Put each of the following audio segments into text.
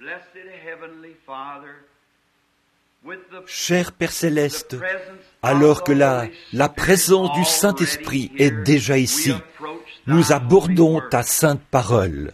Cher Père Céleste, alors que la présence du Saint-Esprit est déjà ici, nous abordons ta sainte parole.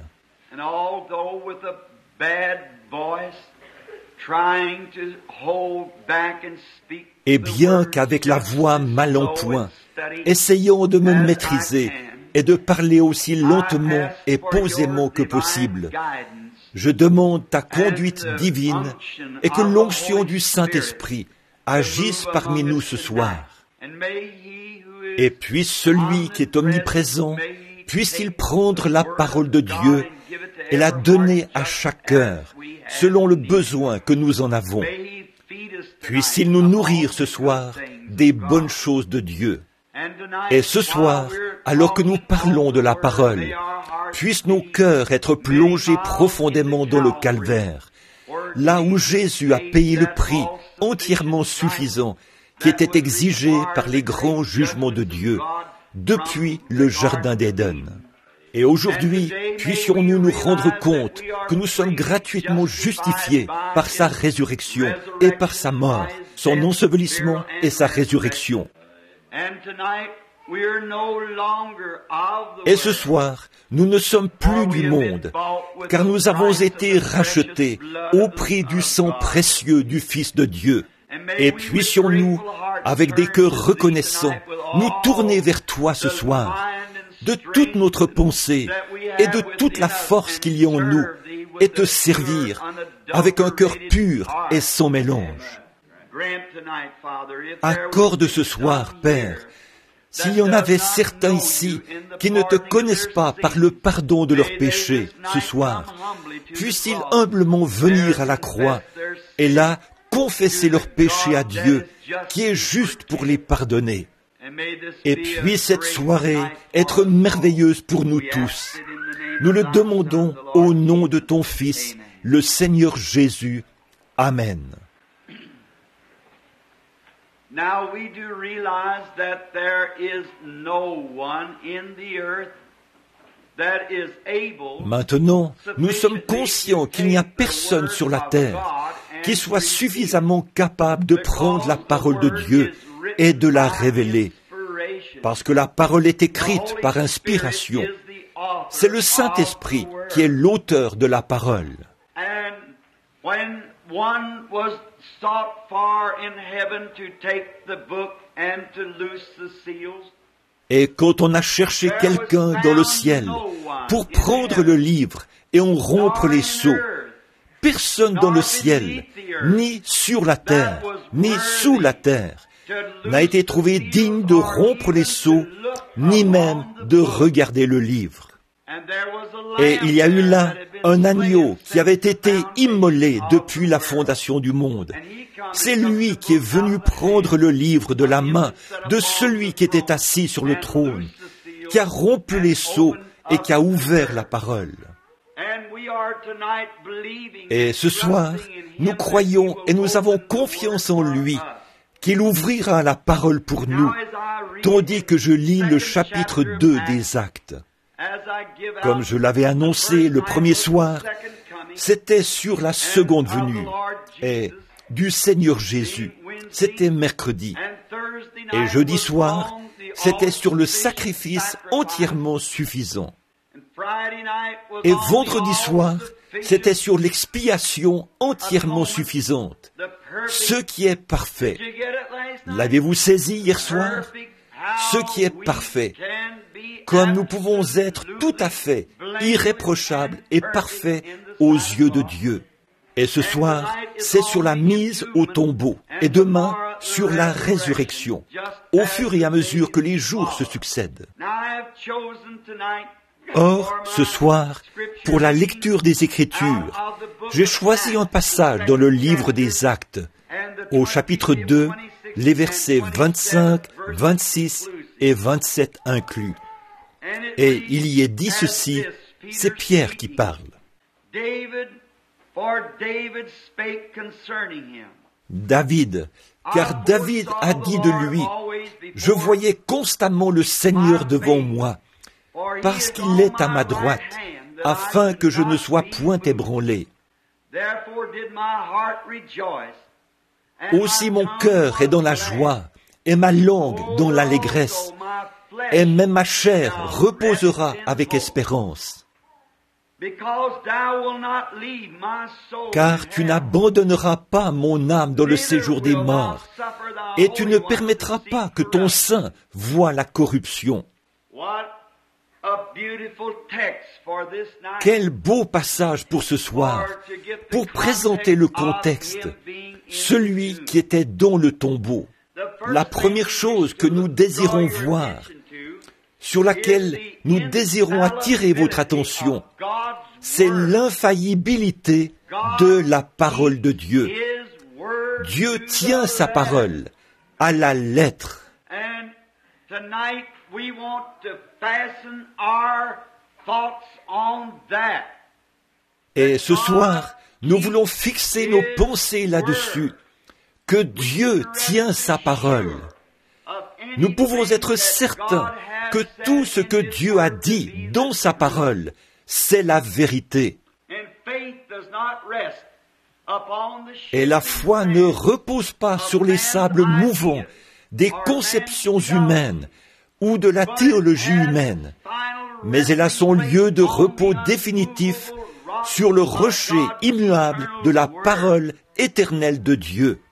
Et bien qu'avec la voix mal en point, essayons de me maîtriser et de parler aussi lentement et posément que possible, je demande ta conduite divine et que l'onction du Saint-Esprit agisse parmi nous ce soir. Et puisse celui qui est omniprésent, puisse-t-il prendre la parole de Dieu et la donner à chaque cœur, selon le besoin que nous en avons. Puisse-t-il nous nourrir ce soir des bonnes choses de Dieu. Et ce soir, alors que nous parlons de la parole, puissent nos cœurs être plongés profondément dans le calvaire, là où Jésus a payé le prix entièrement suffisant qui était exigé par les grands jugements de Dieu depuis le Jardin d'Éden. Et aujourd'hui, puissions-nous nous rendre compte que nous sommes gratuitement justifiés par sa résurrection et par sa mort, son ensevelissement et sa résurrection. Et ce soir, nous ne sommes plus du monde, car nous avons été rachetés au prix du sang précieux du Fils de Dieu. Et puissions-nous, avec des cœurs reconnaissants, nous tourner vers toi ce soir, de toute notre pensée et de toute la force qu'il y a en nous, et te servir avec un cœur pur et sans mélange. Accorde ce soir, Père, s'il y en avait certains ici qui ne te connaissent pas par le pardon de leurs péchés ce soir, puissent-ils humblement venir à la croix et là confesser leurs péchés à Dieu, qui est juste pour les pardonner. Et puisse cette soirée être merveilleuse pour nous tous. Nous le demandons au nom de ton Fils, le Seigneur Jésus. Amen. Now we do realize that there is no one in the earth that is able. Maintenant, nous sommes conscients qu'il n'y a personne sur la terre qui soit suffisamment capable de prendre la parole de Dieu et de la révéler, parce que la parole est écrite par inspiration. C'est le Saint-Esprit qui est l'auteur de la parole. And when one was sought for in heaven to take the book and to loose the seals, et quand on a cherché quelqu'un dans le ciel pour prendre le livre et en rompre les sceaux, personne dans le ciel, ni sur la terre, ni sous la terre, n'a été trouvé digne de rompre les sceaux, ni même de regarder le livre. Et il y a eu là un agneau qui avait été immolé depuis la fondation du monde. C'est lui qui est venu prendre le livre de la main de celui qui était assis sur le trône, qui a rompu les sceaux et qui a ouvert la parole. Et ce soir, nous croyons et nous avons confiance en lui, qu'il ouvrira la parole pour nous, tandis que je lis le chapitre 2 des Actes. Comme je l'avais annoncé le premier soir, c'était sur la seconde venue et du Seigneur Jésus. C'était mercredi. Et jeudi soir, c'était sur le sacrifice entièrement suffisant. Et vendredi soir, c'était sur l'expiation entièrement suffisante, ce qui est parfait. L'avez-vous saisi hier soir? Ce qui est parfait. Comme nous pouvons être tout à fait irréprochables et parfaits aux yeux de Dieu. Et ce soir, c'est sur la mise au tombeau. Et demain, sur la résurrection, au fur et à mesure que les jours se succèdent. Or, ce soir, pour la lecture des Écritures, j'ai choisi un passage dans le livre des Actes, au chapitre 2, les versets 25, 26 et 27 inclus. Et il y est dit ceci, c'est Pierre qui parle. David, car David a dit de lui, « Je voyais constamment le Seigneur devant moi, parce qu'il est à ma droite, afin que je ne sois point ébranlé. » Aussi mon cœur est dans la joie, et ma langue dans l'allégresse, et même ma chair reposera avec espérance. Car tu n'abandonneras pas mon âme dans le séjour des morts, et tu ne permettras pas que ton sein voie la corruption. Quel beau passage pour ce soir, pour présenter le contexte, celui qui était dans le tombeau. La première chose que nous désirons voir, sur laquelle nous désirons attirer votre attention, c'est l'infaillibilité de la parole de Dieu. Dieu tient sa parole à la lettre. Et ce soir, nous voulons fixer nos pensées là-dessus, que Dieu tient sa parole. Nous pouvons être certains que tout ce que Dieu a dit dans sa parole, c'est la vérité. Et la foi ne repose pas sur les sables mouvants des conceptions humaines ou de la théologie humaine, mais elle a son lieu de repos définitif sur le rocher immuable de la parole éternelle de Dieu.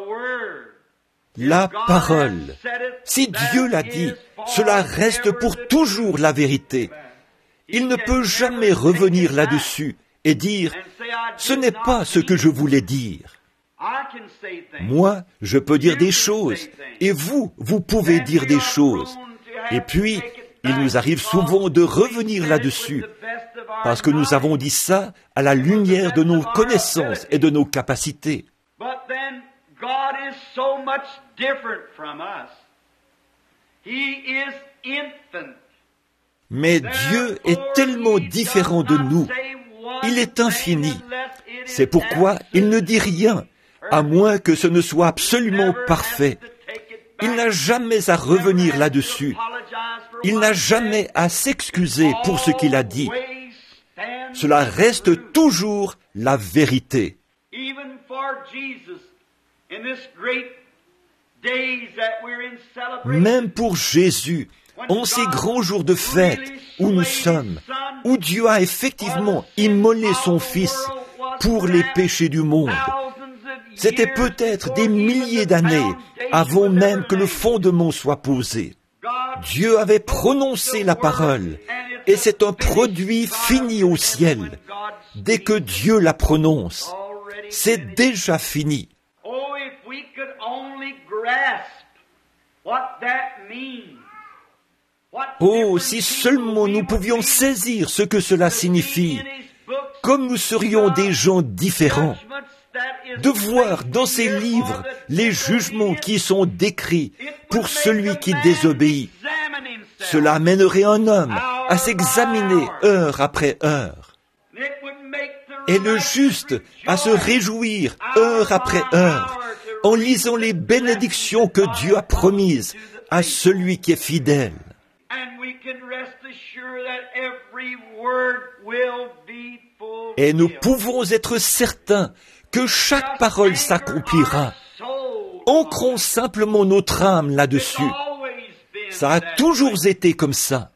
La parole, si Dieu l'a dit, cela reste pour toujours la vérité. Il ne peut jamais revenir là-dessus et dire « ce n'est pas ce que je voulais dire ». Moi, je peux dire des choses, et vous pouvez dire des choses. Et puis, il nous arrive souvent de revenir là-dessus, parce que nous avons dit ça à la lumière de nos connaissances et de nos capacités. Mais Dieu est tellement différent de nous. Il est infini. C'est pourquoi il ne dit rien, à moins que ce ne soit absolument parfait. Il n'a jamais à revenir là-dessus. Il n'a jamais à s'excuser pour ce qu'il a dit. Cela reste toujours la vérité. Même pour Jésus, en ces grands jours de fête où nous sommes, où Dieu a effectivement immolé son Fils pour les péchés du monde, c'était peut-être des milliers d'années avant même que le fondement soit posé. Dieu avait prononcé la parole, et c'est un produit fini au ciel. Dès que Dieu la prononce, c'est déjà fini. Oh, si seulement nous pouvions saisir ce que cela signifie, comme nous serions des gens différents, de voir dans ces livres les jugements qui sont décrits pour celui qui désobéit. Cela amènerait un homme à s'examiner heure après heure, et le juste à se réjouir heure après heure, en lisant les bénédictions que Dieu a promises à celui qui est fidèle. Et nous pouvons être certains que chaque parole s'accomplira. Ancrons simplement notre âme là-dessus. Ça a toujours été comme ça.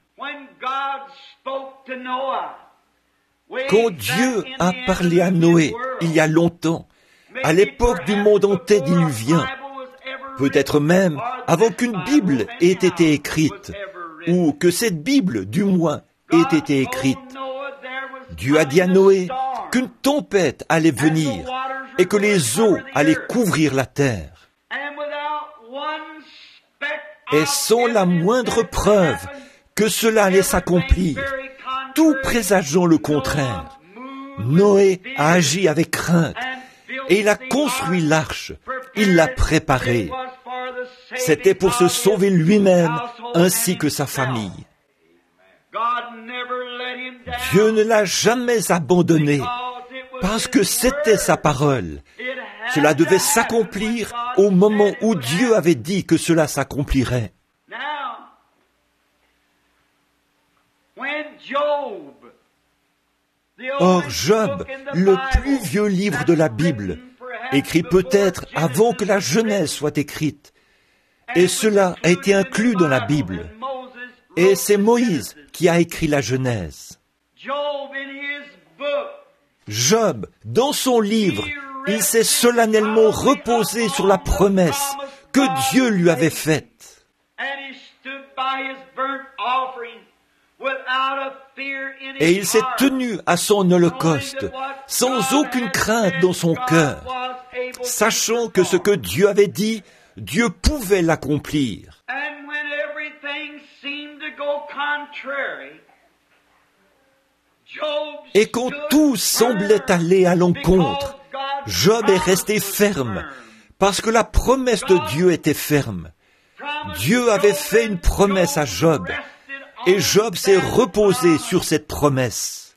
Quand Dieu a parlé à Noé, il y a longtemps, à l'époque du monde antédiluvien, peut-être même avant qu'une Bible ait été écrite, ou que cette Bible, du moins, ait été écrite, Dieu a dit à Noé qu'une tempête allait venir et que les eaux allaient couvrir la terre. Et sans la moindre preuve que cela allait s'accomplir, tout présageant le contraire, Noé a agi avec crainte et il a construit l'arche, il l'a préparée. C'était pour se sauver lui-même ainsi que sa famille. Dieu ne l'a jamais abandonné parce que c'était sa parole. Cela devait s'accomplir au moment où Dieu avait dit que cela s'accomplirait. Or, Job, le plus vieux livre de la Bible, écrit peut-être avant que la Genèse soit écrite, et cela a été inclus dans la Bible. Et c'est Moïse qui a écrit la Genèse. Job, dans son livre, il s'est solennellement reposé sur la promesse que Dieu lui avait faite. Et il s'est tenu à son holocauste, sans aucune crainte dans son cœur, sachant que ce que Dieu avait dit, Dieu pouvait l'accomplir. Et quand tout semblait aller à l'encontre, Job est resté ferme, parce que la promesse de Dieu était ferme. Dieu avait fait une promesse à Job, et Job s'est reposé sur cette promesse.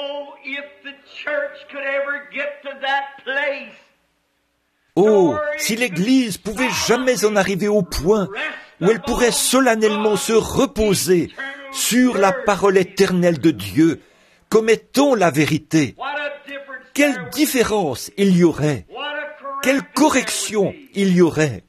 Oh, si l'Église pouvait jamais en arriver au point où elle pourrait solennellement se reposer sur la parole éternelle de Dieu, comme étant la vérité, quelle différence il y aurait, quelle correction il y aurait,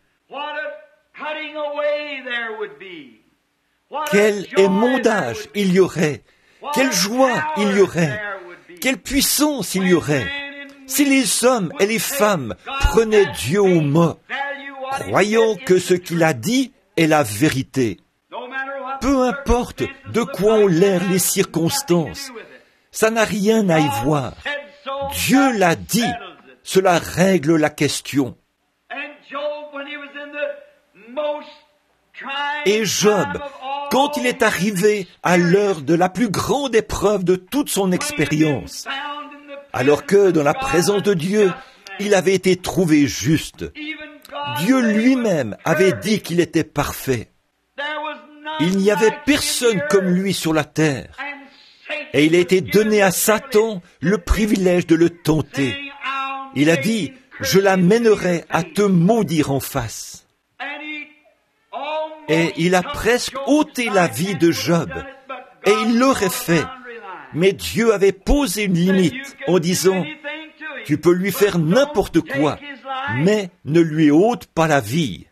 quel émondage il y aurait, quelle joie il y aurait, quelle puissance il y aurait, si les hommes et les femmes prenaient Dieu au mot, croyant que ce qu'il a dit est la vérité. Peu importe de quoi ont l'air les circonstances, ça n'a rien à y voir. Dieu l'a dit, cela règle la question. Et Job, quand il est arrivé à l'heure de la plus grande épreuve de toute son expérience, alors que dans la présence de Dieu, il avait été trouvé juste, Dieu lui-même avait dit qu'il était parfait. Il n'y avait personne comme lui sur la terre. Et il a été donné à Satan le privilège de le tenter. Il a dit, je l'amènerai à te maudire en face. Et il a presque ôté la vie de Job. Et il l'aurait fait. Mais Dieu avait posé une limite en disant, tu peux lui faire n'importe quoi, mais ne lui ôte pas la vie.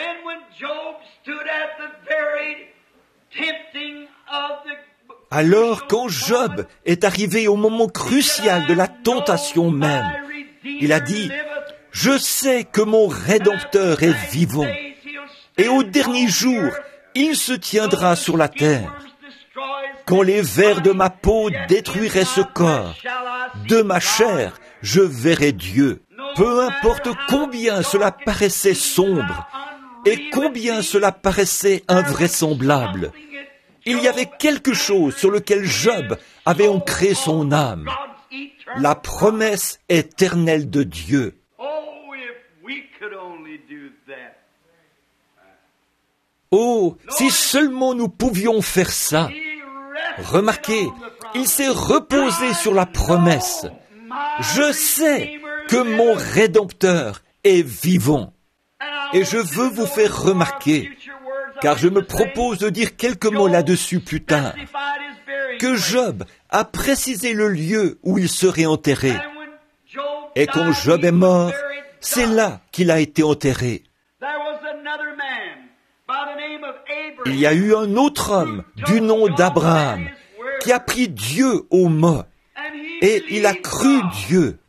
Alors, quand Job est arrivé au moment crucial de la tentation même, il a dit, « Je sais que mon Rédempteur est vivant, et au dernier jour, il se tiendra sur la terre. Quand les vers de ma peau détruiraient ce corps, de ma chair, je verrai Dieu. Peu importe combien cela paraissait sombre, et combien cela paraissait invraisemblable. Il y avait quelque chose sur lequel Job avait ancré son âme. La promesse éternelle de Dieu. Oh, si seulement nous pouvions faire ça. Remarquez, il s'est reposé sur la promesse. Je sais que mon Rédempteur est vivant. Et je veux vous faire remarquer, car je me propose de dire quelques mots là-dessus plus tard, que Job a précisé le lieu où il serait enterré. Et quand Job est mort, c'est là qu'il a été enterré. Il y a eu un autre homme du nom d'Abraham qui a pris Dieu au mot et il a cru Dieu.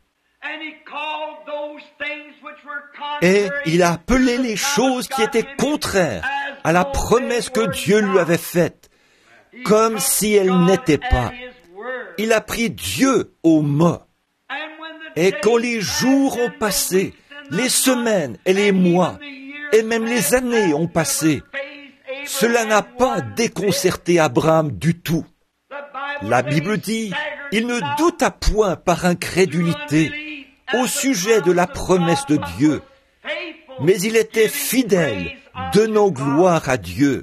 Et il a appelé les choses qui étaient contraires à la promesse que Dieu lui avait faite, comme si elles n'étaient pas. Il a pris Dieu au mot. Et quand les jours ont passé, les semaines et les mois, et même les années ont passé, cela n'a pas déconcerté Abraham du tout. La Bible dit, il ne douta point par incrédulité au sujet de la promesse de Dieu, mais il était fidèle, donnant gloire à Dieu.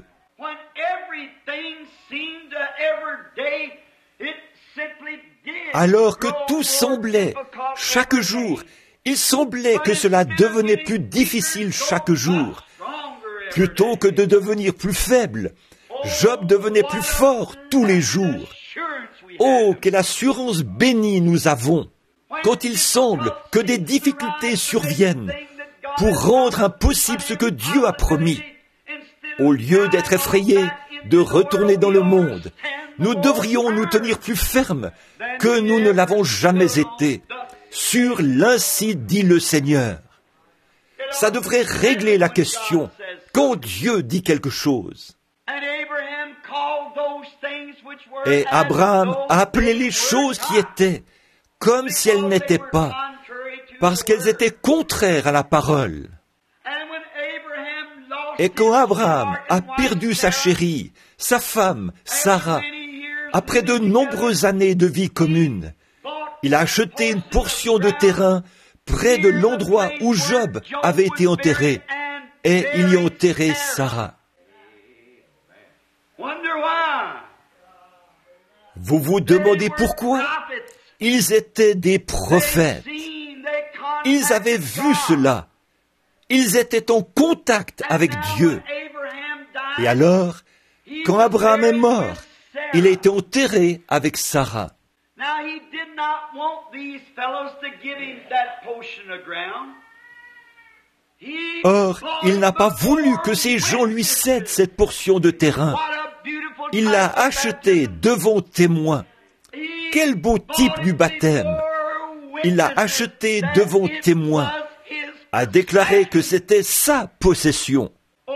Alors que tout semblait, chaque jour, il semblait que cela devenait plus difficile chaque jour. Plutôt que de devenir plus faible, Job devenait plus fort tous les jours. Oh, quelle assurance bénie nous avons quand il semble que des difficultés surviennent pour rendre impossible ce que Dieu a promis. Au lieu d'être effrayés, de retourner dans le monde, nous devrions nous tenir plus fermes que nous ne l'avons jamais été sur l'Ainsi dit le Seigneur. Ça devrait régler la question quand Dieu dit quelque chose. Et Abraham a appelé les choses qui étaient comme si elles n'étaient pas, parce qu'elles étaient contraires à la parole. Et quand Abraham a perdu sa chérie, sa femme, Sarah, après de nombreuses années de vie commune, il a acheté une portion de terrain près de l'endroit où Job avait été enterré, et il y a enterré Sarah. Vous vous demandez pourquoi? Ils étaient des prophètes. Ils avaient vu cela. Ils étaient en contact avec Dieu. Et alors, quand Abraham est mort, il a été enterré avec Sarah. Or, il n'a pas voulu que ces gens lui cèdent cette portion de terrain. Il l'a acheté devant témoins. Quel beau type du baptême! Il l'a acheté devant témoins, a déclaré que c'était sa possession.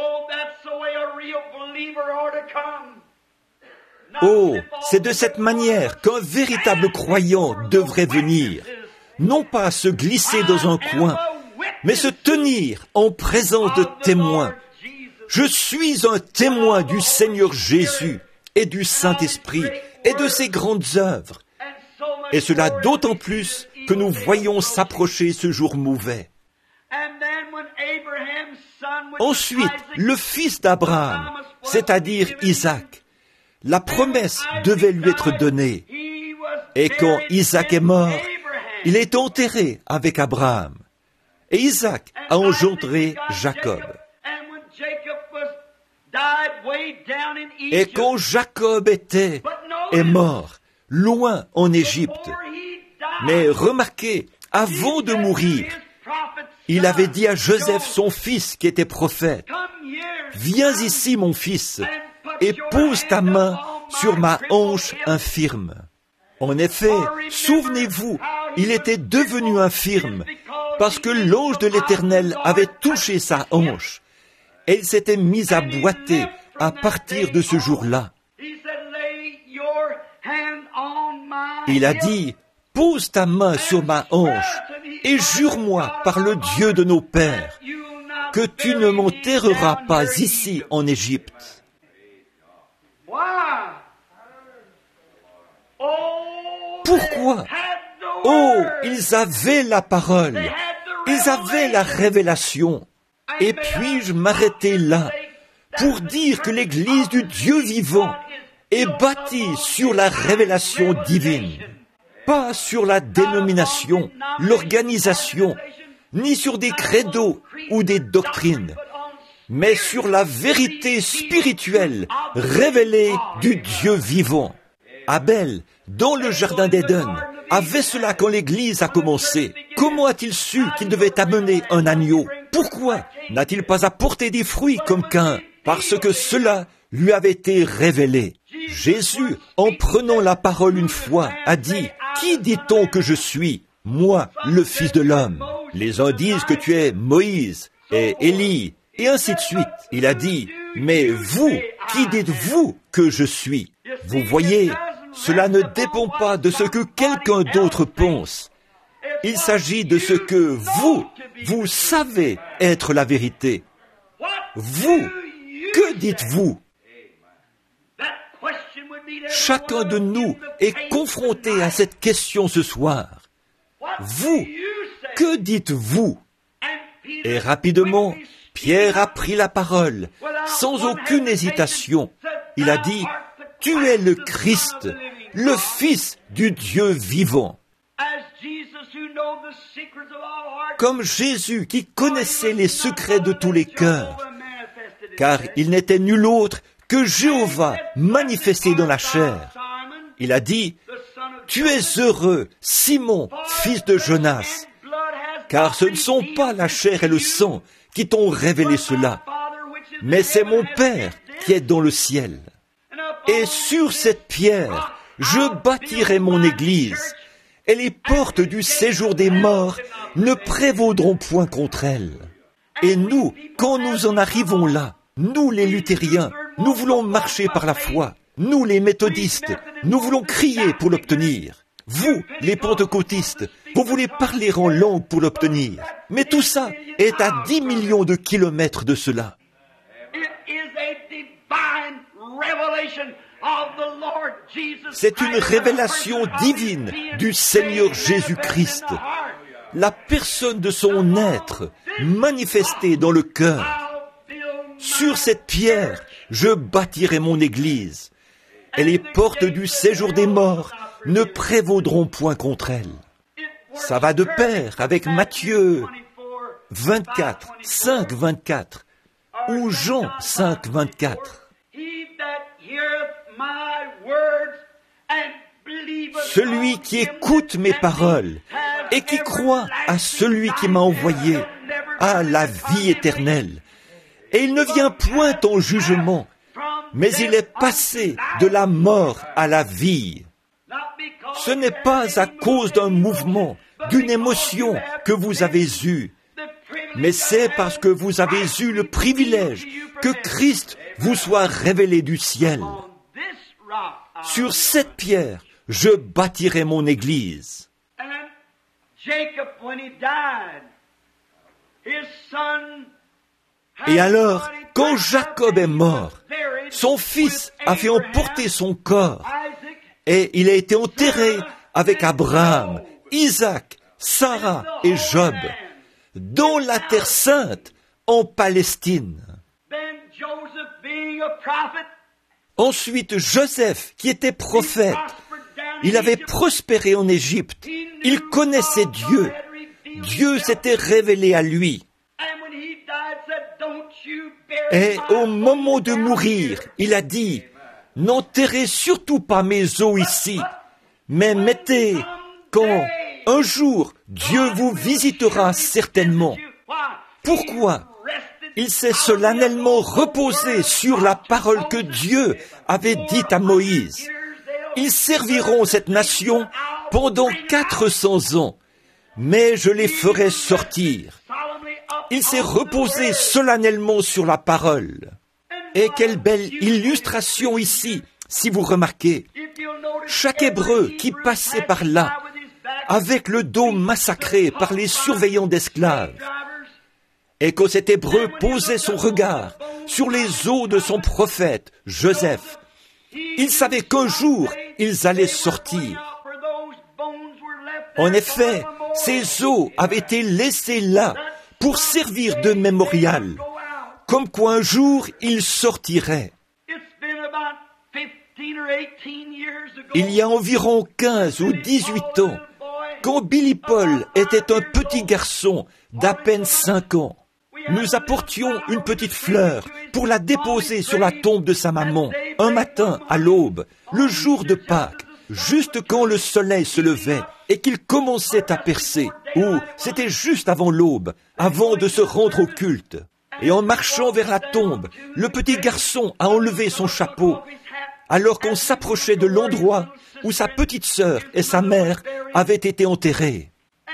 Oh, c'est de cette manière qu'un véritable croyant devrait venir, non pas se glisser dans un coin, mais se tenir en présence de témoins. Je suis un témoin du Seigneur Jésus et du Saint-Esprit et de ses grandes œuvres. Et cela d'autant plus que nous voyons s'approcher ce jour mauvais. Ensuite, le fils d'Abraham, c'est-à-dire Isaac, la promesse devait lui être donnée. Et quand Isaac est mort, il est enterré avec Abraham. Et Isaac a engendré Jacob. Et quand Jacob est mort, loin en Égypte, mais remarquez, avant de mourir, il avait dit à Joseph, son fils, qui était prophète, « Viens ici, mon fils, et pose ta main sur ma hanche infirme. » En effet, souvenez-vous, il était devenu infirme parce que l'ange de l'Éternel avait touché sa hanche et il s'était mis à boiter à partir de ce jour-là. Il a dit, « Pose ta main sur ma hanche et jure-moi par le Dieu de nos pères que tu ne m'enterreras pas ici en Égypte. » Pourquoi? Oh, ils avaient la parole, ils avaient la révélation. Et puis-je m'arrêter là pour dire que l'Église du Dieu vivant est bâtie sur la révélation divine, pas sur la dénomination, l'organisation, ni sur des credos ou des doctrines, mais sur la vérité spirituelle révélée du Dieu vivant. Abel, dans le jardin d'Éden, avait cela quand l'Église a commencé. Comment a-t-il su qu'il devait amener un agneau? Pourquoi n'a-t-il pas apporté des fruits comme Caïn? Parce que cela lui avait été révélé. Jésus, en prenant la parole une fois, a dit, « Qui dit-on que je suis, moi, le Fils de l'homme ?» Les uns disent que tu es Moïse et Élie, et ainsi de suite. Il a dit, « Mais vous, qui dites-vous que je suis ?» Vous voyez, cela ne dépend pas de ce que quelqu'un d'autre pense. Il s'agit de ce que vous savez être la vérité. Vous, que dites-vous? Chacun de nous est confronté à cette question ce soir. Vous, que dites-vous? Et rapidement, Pierre a pris la parole, sans aucune hésitation. Il a dit, « Tu es le Christ, le Fils du Dieu vivant. » Comme Jésus qui connaissait les secrets de tous les cœurs, car il n'était nul autre que Jéhovah manifesté dans la chair. Il a dit, « Tu es heureux, Simon, fils de Jonas, car ce ne sont pas la chair et le sang qui t'ont révélé cela, mais c'est mon Père qui est dans le ciel. Et sur cette pierre, je bâtirai mon église, et les portes du séjour des morts ne prévaudront point contre elle. » Et nous, quand nous en arrivons là, nous les luthériens, nous voulons marcher par la foi. Nous les méthodistes, nous voulons crier pour l'obtenir. Vous, les pentecôtistes, vous voulez parler en langue pour l'obtenir. Mais tout ça est à 10 millions de kilomètres de cela. C'est une révélation divine du Seigneur Jésus-Christ, la personne de son être manifestée dans le cœur. Sur cette pierre, je bâtirai mon église, et les portes du séjour des morts ne prévaudront point contre elle. Ça va de pair avec Matthieu 24, 5, 24, ou Jean 5, 24. Celui qui écoute mes paroles et qui croit à celui qui m'a envoyé a la vie éternelle. Et il ne vient point en jugement, mais il est passé de la mort à la vie. Ce n'est pas à cause d'un mouvement, d'une émotion que vous avez eue, mais c'est parce que vous avez eu le privilège que Christ vous soit révélé du ciel. Sur cette pierre, je bâtirai mon église. Et alors, quand Jacob est mort, son fils a fait emporter son corps, et il a été enterré avec Abraham, Isaac, Sarah et Job, dans la terre sainte, en Palestine. Ensuite, Joseph, qui était prophète, il avait prospéré en Égypte, il connaissait Dieu, Dieu s'était révélé à lui. Et au moment de mourir, il a dit, « N'enterrez surtout pas mes os ici, mais mettez quand un jour Dieu vous visitera certainement. » Pourquoi ? Il s'est solennellement reposé sur la parole que Dieu avait dite à Moïse. Ils serviront cette nation pendant 400 ans, mais je les ferai sortir. Il s'est reposé solennellement sur la parole. Et quelle belle illustration ici, si vous remarquez. Chaque Hébreu qui passait par là, avec le dos massacré par les surveillants d'esclaves, et quand cet Hébreu posait son regard sur les os de son prophète, Joseph, il savait qu'un jour, ils allaient sortir. En effet, ces os avaient été laissés là pour servir de mémorial, comme quoi un jour, ils sortiraient. Il y a environ 15 ou 18 ans, quand Billy Paul était un petit garçon d'à peine 5 ans, nous apportions une petite fleur pour la déposer sur la tombe de sa maman, un matin à l'aube, le jour de Pâques, juste quand le soleil se levait et qu'il commençait à percer, ou c'était juste avant l'aube, avant de se rendre au culte. Et en marchant vers la tombe, le petit garçon a enlevé son chapeau, alors qu'on s'approchait de l'endroit où sa petite sœur et sa mère avaient été enterrées.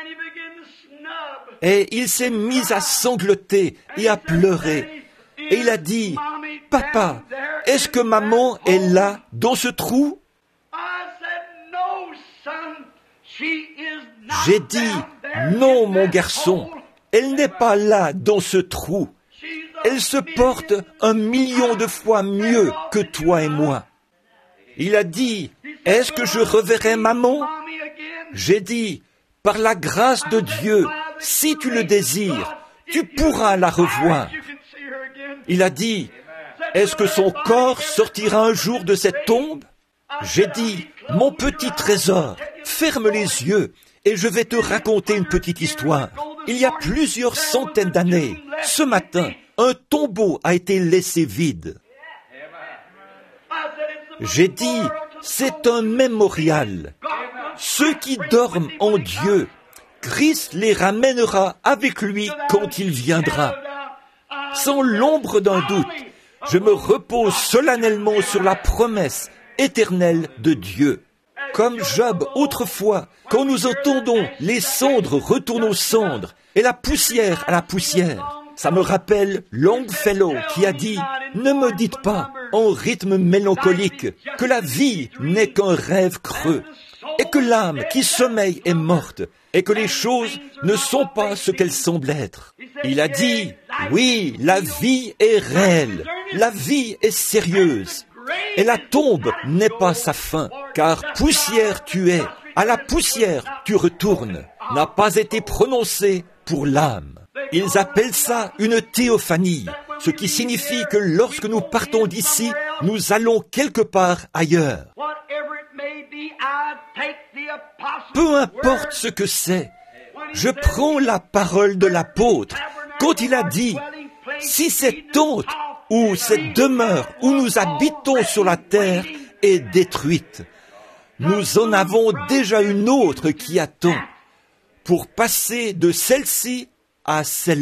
Et il s'est mis à sangloter et à pleurer. Et il a dit, « Papa, est-ce que maman est là, dans ce trou ?» J'ai dit, « Non, mon garçon, elle n'est pas là, dans ce trou. Elle se porte 1 million de fois mieux que toi et moi. » Il a dit, « Est-ce que je reverrai maman ?» J'ai dit, « Par la grâce de Dieu, si tu le désires, tu pourras la revoir. » Il a dit, « Est-ce que son corps sortira un jour de cette tombe ?» J'ai dit, « Mon petit trésor, ferme les yeux et je vais te raconter une petite histoire. Il y a plusieurs centaines d'années, ce matin, un tombeau a été laissé vide. » J'ai dit, « c'est un mémorial. Ceux qui dorment en Dieu, Christ les ramènera avec lui quand il viendra. Sans l'ombre d'un doute, je me repose solennellement sur la promesse éternelle de Dieu. Comme Job autrefois, quand nous entendons les cendres retournent aux cendres et la poussière à la poussière, ça me rappelle Longfellow qui a dit « Ne me dites pas, en rythme mélancolique, que la vie n'est qu'un rêve creux, et que l'âme qui sommeille est morte, et que les choses ne sont pas ce qu'elles semblent être. » Il a dit « Oui, la vie est réelle, la vie est sérieuse, et la tombe n'est pas sa fin, car poussière tu es, à la poussière tu retournes, n'a pas été prononcé pour l'âme. » Ils appellent ça une théophanie, ce qui signifie que lorsque nous partons d'ici, nous allons quelque part ailleurs. Peu importe ce que c'est, je prends la parole de l'apôtre quand il a dit « Si cette tente ou cette demeure où nous habitons sur la terre est détruite, nous en avons déjà une autre qui attend pour passer de celle-ci à celle-là. »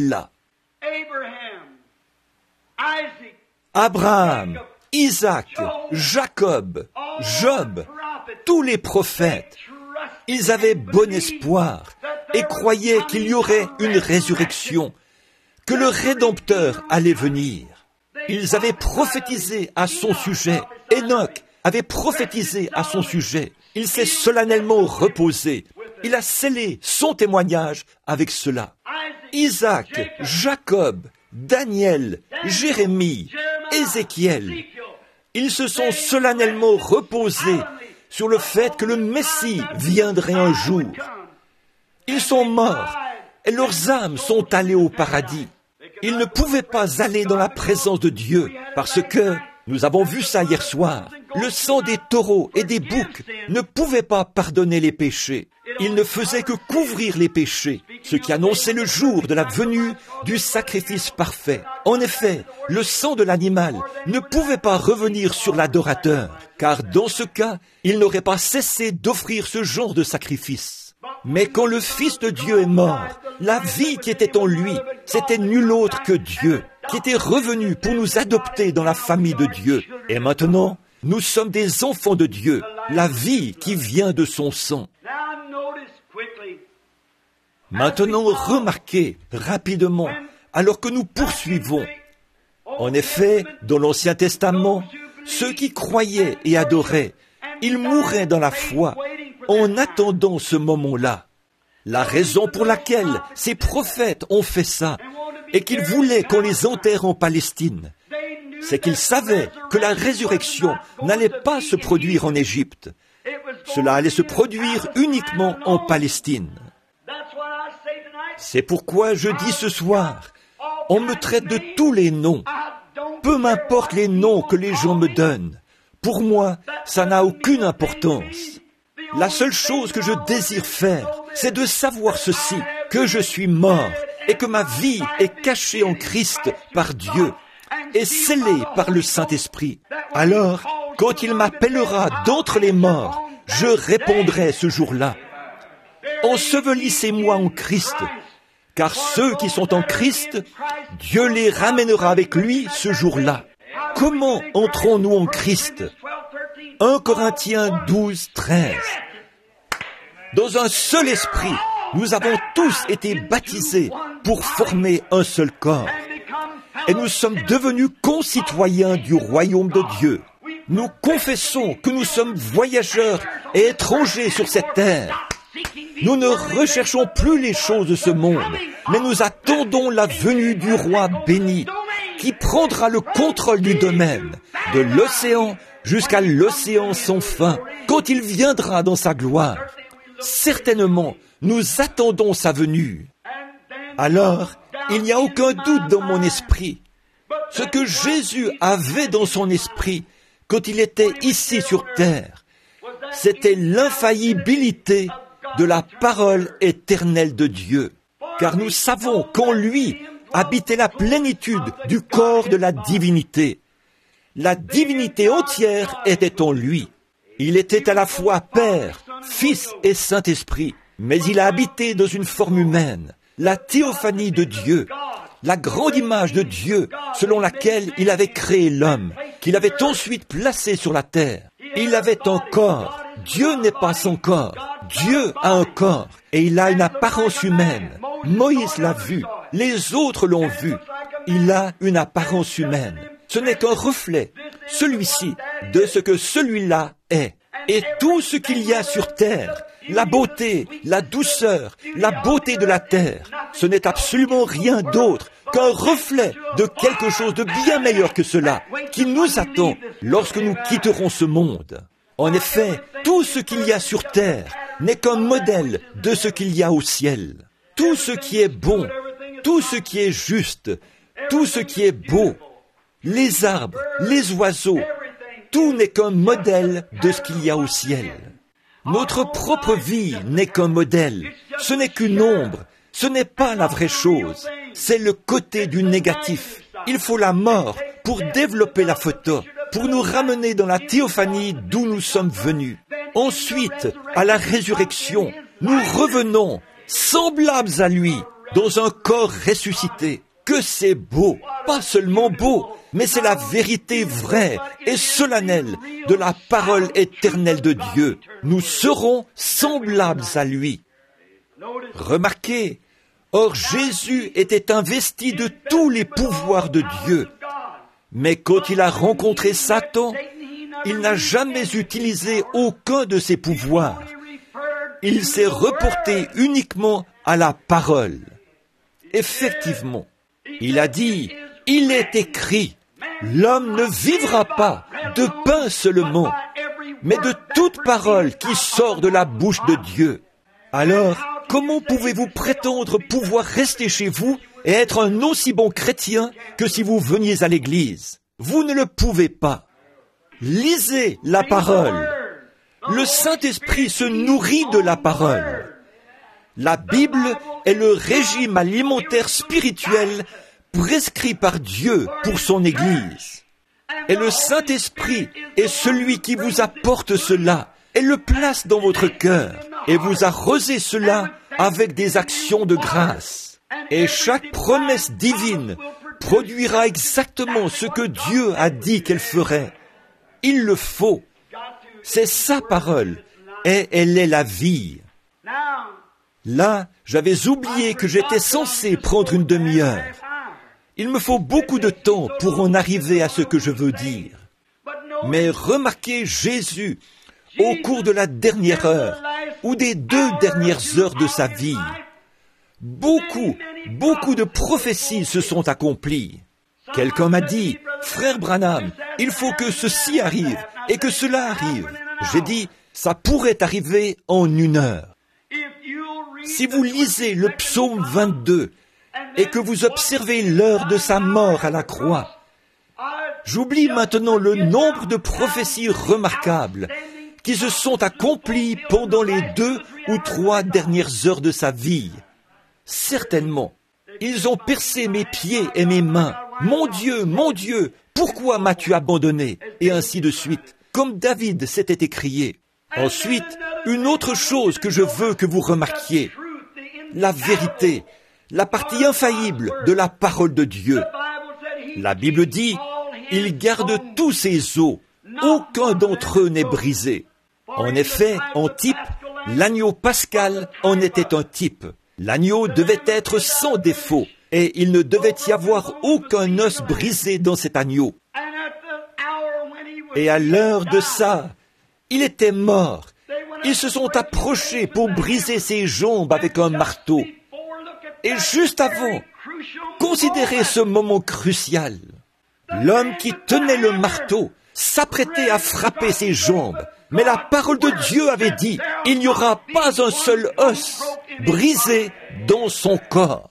Abraham, Isaac, Jacob, Job, tous les prophètes, ils avaient bon espoir et croyaient qu'il y aurait une résurrection, que le Rédempteur allait venir. Ils avaient prophétisé à son sujet. Enoch avait prophétisé à son sujet. Il s'est solennellement reposé. Il a scellé son témoignage avec cela. Isaac, Jacob, Daniel, Jérémie, Ézéchiel, ils se sont solennellement reposés sur le fait que le Messie viendrait un jour. Ils sont morts et leurs âmes sont allées au paradis. Ils ne pouvaient pas aller dans la présence de Dieu parce que, nous avons vu ça hier soir, le sang des taureaux et des boucs ne pouvait pas pardonner les péchés. Il ne faisait que couvrir les péchés, ce qui annonçait le jour de la venue du sacrifice parfait. En effet, le sang de l'animal ne pouvait pas revenir sur l'adorateur, car dans ce cas, il n'aurait pas cessé d'offrir ce genre de sacrifice. Mais quand le Fils de Dieu est mort, la vie qui était en lui, c'était nul autre que Dieu, qui était revenu pour nous adopter dans la famille de Dieu. Et maintenant, nous sommes des enfants de Dieu, la vie qui vient de son sang. Maintenant, remarquez rapidement, alors que nous poursuivons. En effet, dans l'Ancien Testament, ceux qui croyaient et adoraient, ils mouraient dans la foi en attendant ce moment-là. La raison pour laquelle ces prophètes ont fait ça et qu'ils voulaient qu'on les enterre en Palestine, c'est qu'ils savaient que la résurrection n'allait pas se produire en Égypte. Cela allait se produire uniquement en Palestine. C'est pourquoi je dis ce soir, on me traite de tous les noms. Peu m'importe les noms que les gens me donnent. Pour moi, ça n'a aucune importance. La seule chose que je désire faire, c'est de savoir ceci, que je suis mort et que ma vie est cachée en Christ par Dieu et scellée par le Saint-Esprit. Alors, quand il m'appellera d'entre les morts, je répondrai ce jour-là. Ensevelissez-moi en Christ, car ceux qui sont en Christ, Dieu les ramènera avec lui ce jour-là. Comment entrons-nous en Christ? 1 Corinthiens 12, 13. Dans un seul esprit, nous avons tous été baptisés pour former un seul corps. Et nous sommes devenus concitoyens du royaume de Dieu. Nous confessons que nous sommes voyageurs et étrangers sur cette terre. Nous ne recherchons plus les choses de ce monde, mais nous attendons la venue du roi béni, qui prendra le contrôle du domaine, de l'océan jusqu'à l'océan sans fin, quand il viendra dans sa gloire. Certainement, nous attendons sa venue. Alors, il n'y a aucun doute dans mon esprit. Ce que Jésus avait dans son esprit quand il était ici sur terre, c'était l'infaillibilité de la parole éternelle de Dieu. Car nous savons qu'en lui habitait la plénitude du corps de la divinité. La divinité entière était en lui. Il était à la fois Père, Fils et Saint-Esprit, mais il a habité dans une forme humaine, la théophanie de Dieu, la grande image de Dieu selon laquelle il avait créé l'homme, qu'il avait ensuite placé sur la terre. Il avait un corps. Dieu n'est pas son corps. Dieu a un corps et il a une apparence humaine. Moïse l'a vu. Les autres l'ont vu. Il a une apparence humaine. Ce n'est qu'un reflet, celui-ci, de ce que celui-là est. Et tout ce qu'il y a sur terre, la beauté, la douceur, la beauté de la terre, ce n'est absolument rien d'autre qu'un reflet de quelque chose de bien meilleur que cela, qui nous attend lorsque nous quitterons ce monde. En effet, tout ce qu'il y a sur terre n'est qu'un modèle de ce qu'il y a au ciel. Tout ce qui est bon, tout ce qui est juste, tout ce qui est beau, les arbres, les oiseaux, tout n'est qu'un modèle de ce qu'il y a au ciel. Notre propre vie n'est qu'un modèle, ce n'est qu'une ombre, ce n'est pas la vraie chose, c'est le côté du négatif. Il faut la mort pour développer la photo, pour nous ramener dans la théophanie d'où nous sommes venus. Ensuite, à la résurrection, nous revenons, semblables à lui, dans un corps ressuscité. Que c'est beau, pas seulement beau, mais c'est la vérité vraie et solennelle de la parole éternelle de Dieu. Nous serons semblables à lui. Remarquez, or Jésus était investi de tous les pouvoirs de Dieu. Mais quand il a rencontré Satan, il n'a jamais utilisé aucun de ses pouvoirs. Il s'est reporté uniquement à la parole. Effectivement, il a dit, « Il est écrit, l'homme ne vivra pas de pain seulement, mais de toute parole qui sort de la bouche de Dieu. » Alors, comment pouvez-vous prétendre pouvoir rester chez vous et être un aussi bon chrétien que si vous veniez à l'église? Vous ne le pouvez pas. Lisez la parole. Le Saint-Esprit se nourrit de la parole. La Bible est le régime alimentaire spirituel prescrit par Dieu pour son Église. Et le Saint-Esprit est celui qui vous apporte cela et le place dans votre cœur et vous arrosez cela avec des actions de grâce. Et chaque promesse divine produira exactement ce que Dieu a dit qu'elle ferait. Il le faut. C'est sa parole et elle est la vie. Là, j'avais oublié que j'étais censé prendre une demi-heure. Il me faut beaucoup de temps pour en arriver à ce que je veux dire. Mais remarquez Jésus au cours de la dernière heure ou des 2 dernières heures de sa vie. Beaucoup de prophéties se sont accomplies. Quelqu'un m'a dit, « Frère Branham, il faut que ceci arrive et que cela arrive. » J'ai dit, « Ça pourrait arriver en 1 heure. » Si vous lisez le psaume 22 et que vous observez l'heure de sa mort à la croix, j'oublie maintenant le nombre de prophéties remarquables qui se sont accomplies pendant les 2 ou 3 dernières heures de sa vie. Certainement, ils ont percé mes pieds et mes mains. « Mon Dieu, pourquoi m'as-tu abandonné ?» Et ainsi de suite, comme David s'était écrié. Ensuite, une autre chose que je veux que vous remarquiez, la vérité, la partie infaillible de la parole de Dieu. La Bible dit, « Il garde tous ses os, aucun d'entre eux n'est brisé. » En effet, en type, l'agneau pascal en était un type. L'agneau devait être sans défaut, et il ne devait y avoir aucun os brisé dans cet agneau. Et à l'heure de ça, il était mort. Ils se sont approchés pour briser ses jambes avec un marteau. Et juste avant, considérez ce moment crucial. L'homme qui tenait le marteau s'apprêtait à frapper ses jambes. Mais la parole de Dieu avait dit, il n'y aura pas un seul os brisé dans son corps.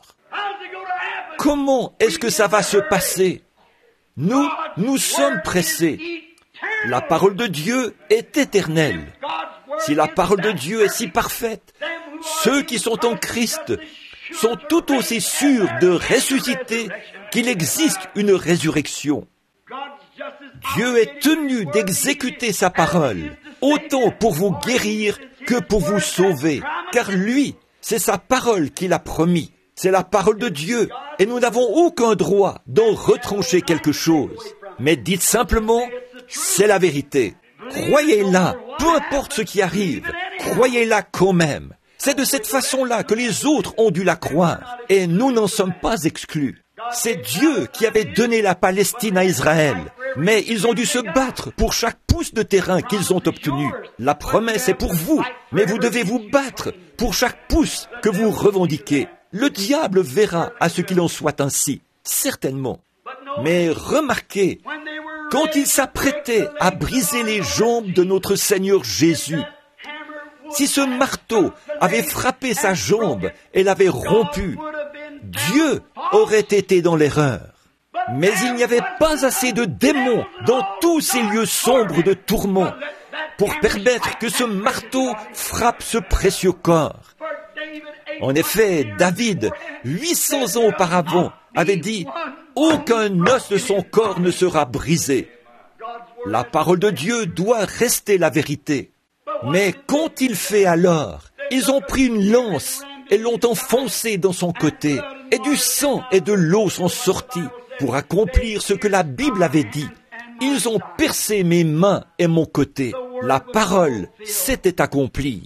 Comment est-ce que ça va se passer? Nous sommes pressés. La parole de Dieu est éternelle. Si la parole de Dieu est si parfaite, ceux qui sont en Christ sont tout aussi sûrs de ressusciter qu'il existe une résurrection. Dieu est tenu d'exécuter sa parole autant pour vous guérir que pour vous sauver. Car lui, c'est sa parole qu'il a promis. C'est la parole de Dieu, et nous n'avons aucun droit d'en retrancher quelque chose. Mais dites simplement, c'est la vérité. Croyez-la, peu importe ce qui arrive, croyez-la quand même. C'est de cette façon-là que les autres ont dû la croire, et nous n'en sommes pas exclus. C'est Dieu qui avait donné la Palestine à Israël, mais ils ont dû se battre pour chaque pouce de terrain qu'ils ont obtenu. La promesse est pour vous, mais vous devez vous battre pour chaque pouce que vous revendiquez. Le diable verra à ce qu'il en soit ainsi, certainement. Mais remarquez, quand il s'apprêtait à briser les jambes de notre Seigneur Jésus, si ce marteau avait frappé sa jambe et l'avait rompue, Dieu aurait été dans l'erreur. Mais il n'y avait pas assez de démons dans tous ces lieux sombres de tourment pour permettre que ce marteau frappe ce précieux corps. En effet, David, 800 ans auparavant, avait dit « Aucun os de son corps ne sera brisé ». La parole de Dieu doit rester la vérité. Mais qu'ont-ils fait alors? Ils ont pris une lance et l'ont enfoncée dans son côté, et du sang et de l'eau sont sortis pour accomplir ce que la Bible avait dit. Ils ont percé mes mains et mon côté. La parole s'était accomplie.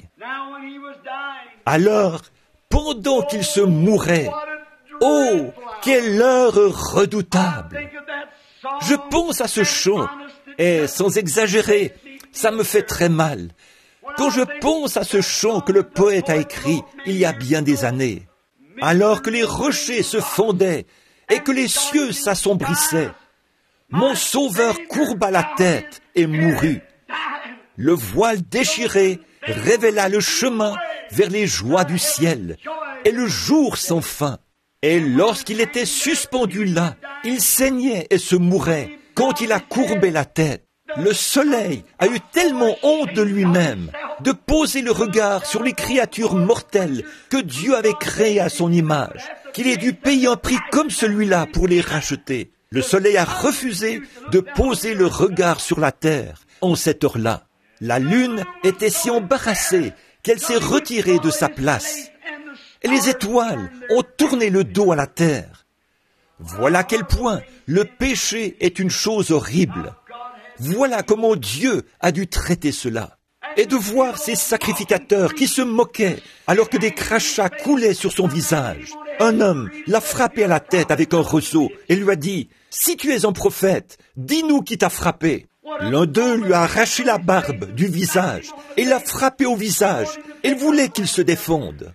Alors, pendant qu'il se mourait, oh, quelle heure redoutable! Je pense à ce chant, et sans exagérer, ça me fait très mal. Quand je pense à ce chant que le poète a écrit il y a bien des années, alors que les rochers se fondaient et que les cieux s'assombrissaient, mon Sauveur courba la tête et mourut. Le voile déchiré révéla le chemin vers les joies du ciel et le jour sans fin. Et lorsqu'il était suspendu là, il saignait et se mourait quand il a courbé la tête. Le soleil a eu tellement honte de lui-même de poser le regard sur les créatures mortelles que Dieu avait créées à son image, qu'il ait dû payer un prix comme celui-là pour les racheter. Le soleil a refusé de poser le regard sur la terre en cette heure-là. La lune était si embarrassée qu'elle s'est retirée de sa place. Et les étoiles ont tourné le dos à la terre. Voilà à quel point le péché est une chose horrible. Voilà comment Dieu a dû traiter cela. Et de voir ces sacrificateurs qui se moquaient alors que des crachats coulaient sur son visage. Un homme l'a frappé à la tête avec un roseau et lui a dit « Si tu es un prophète, dis-nous qui t'a frappé. » L'un d'eux lui a arraché la barbe du visage et l'a frappé au visage et voulait qu'il se défende.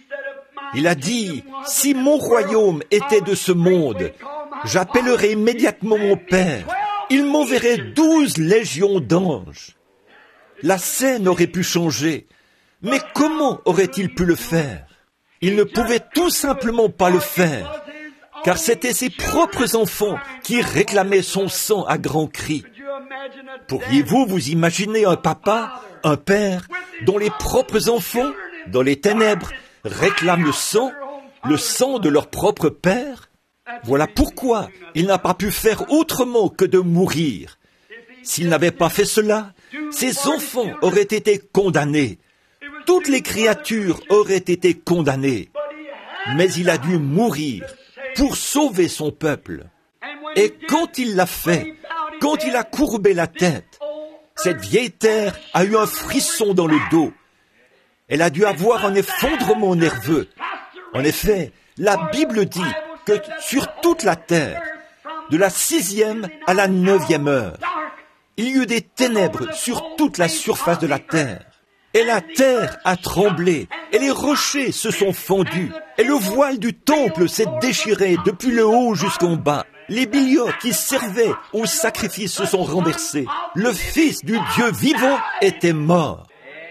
Il a dit « Si mon royaume était de ce monde, j'appellerais immédiatement mon Père. Il m'enverrait 12 légions d'anges. » La scène aurait pu changer, mais comment aurait-il pu le faire? Il ne pouvait tout simplement pas le faire, car c'étaient ses propres enfants qui réclamaient son sang à grands cris. Pourriez-vous vous imaginer un papa, un père, dont les propres enfants, dans les ténèbres, réclament le sang de leur propre père? Voilà pourquoi il n'a pas pu faire autrement que de mourir. S'il n'avait pas fait cela, ses enfants auraient été condamnés. Toutes les créatures auraient été condamnées. Mais il a dû mourir pour sauver son peuple. Et quand il l'a fait, quand il a courbé la tête, cette vieille terre a eu un frisson dans le dos. Elle a dû avoir un effondrement nerveux. En effet, la Bible dit que sur toute la terre, de la 6e à la 9e heure, il y eut des ténèbres sur toute la surface de la terre. Et la terre a tremblé, et les rochers se sont fondus, et le voile du temple s'est déchiré depuis le haut jusqu'en bas. Les biliots qui servaient au sacrifice se sont renversés. Le Fils du Dieu vivant était mort.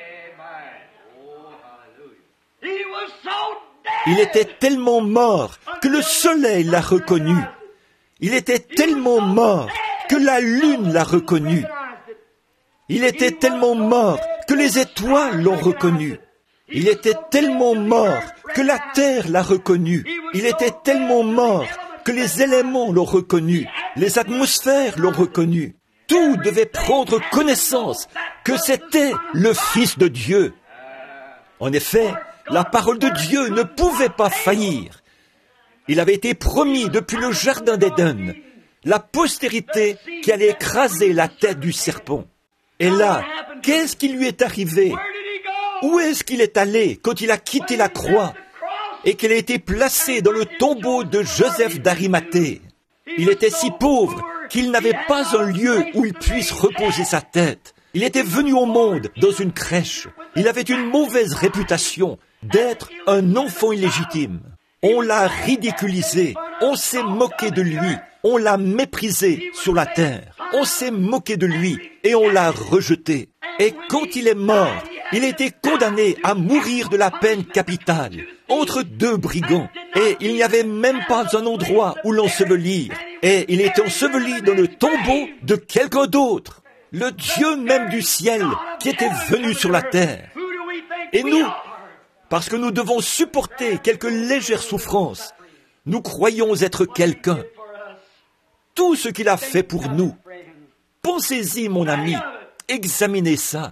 Il était tellement mort que le soleil l'a reconnu. Il était tellement mort que la lune l'a reconnu. Il était tellement mort que les étoiles l'ont reconnu. Il était tellement mort que la terre l'a reconnu. Il était tellement mort que les éléments l'ont reconnu. Les atmosphères l'ont reconnu. tout devait prendre connaissance que c'était le Fils de Dieu. En effet, la parole de Dieu ne pouvait pas faillir. Il avait été promis depuis le jardin d'Éden, la postérité qui allait écraser la tête du serpent. Et là, qu'est-ce qui lui est arrivé? Où est-ce qu'il est allé quand il a quitté la croix et qu'il a été placé dans le tombeau de Joseph d'Arimathée? Il était si pauvre qu'il n'avait pas un lieu où il puisse reposer sa tête. Il était venu au monde dans une crèche. Il avait une mauvaise réputation d'être un enfant illégitime. On l'a ridiculisé, on s'est moqué de lui, on l'a méprisé sur la terre. On s'est moqué de lui et on l'a rejeté. Et quand il est mort, il a été condamné à mourir de la peine capitale entre deux brigands. Et il n'y avait même pas un endroit où l'ensevelir. Et il était enseveli dans le tombeau de quelqu'un d'autre. Le Dieu même du ciel qui était venu sur la terre. Et nous, parce que nous devons supporter quelques légères souffrances, nous croyons être quelqu'un. Tout ce qu'il a fait pour nous. Pensez-y, mon ami, examinez ça.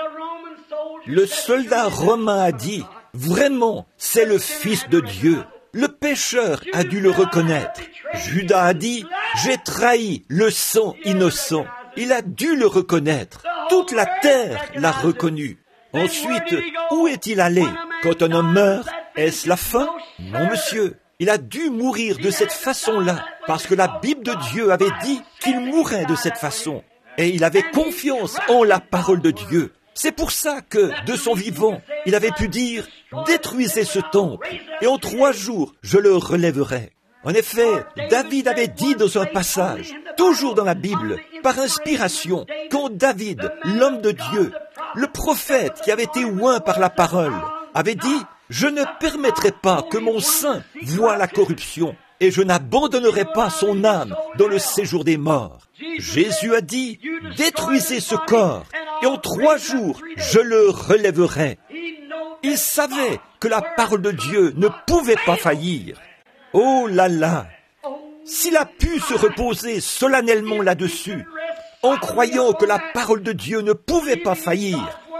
Le soldat romain a dit, vraiment, c'est le Fils de Dieu. Le pécheur a dû le reconnaître. Judas a dit, j'ai trahi le sang innocent. Il a dû le reconnaître. Toute la terre l'a reconnu. Ensuite, où est-il allé? Quand un homme meurt, est-ce la fin? Non, monsieur. Il a dû mourir de cette façon-là, parce que la Bible de Dieu avait dit qu'il mourrait de cette façon. Et il avait confiance en la parole de Dieu. C'est pour ça que, de son vivant, il avait pu dire « Détruisez ce temple, et en 3 jours, je le relèverai ». En effet, David avait dit dans un passage, toujours dans la Bible, par inspiration, quand David, l'homme de Dieu, le prophète qui avait été oint par la parole, avait dit « Je ne permettrai pas que mon sein voie la corruption, et je n'abandonnerai pas son âme dans le séjour des morts. » Jésus a dit « Détruisez ce corps, et en 3 jours, je le relèverai. » Il savait que la parole de Dieu ne pouvait pas faillir. Oh là là! S'il a pu se reposer solennellement là-dessus, en croyant que la parole de Dieu ne pouvait pas faillir,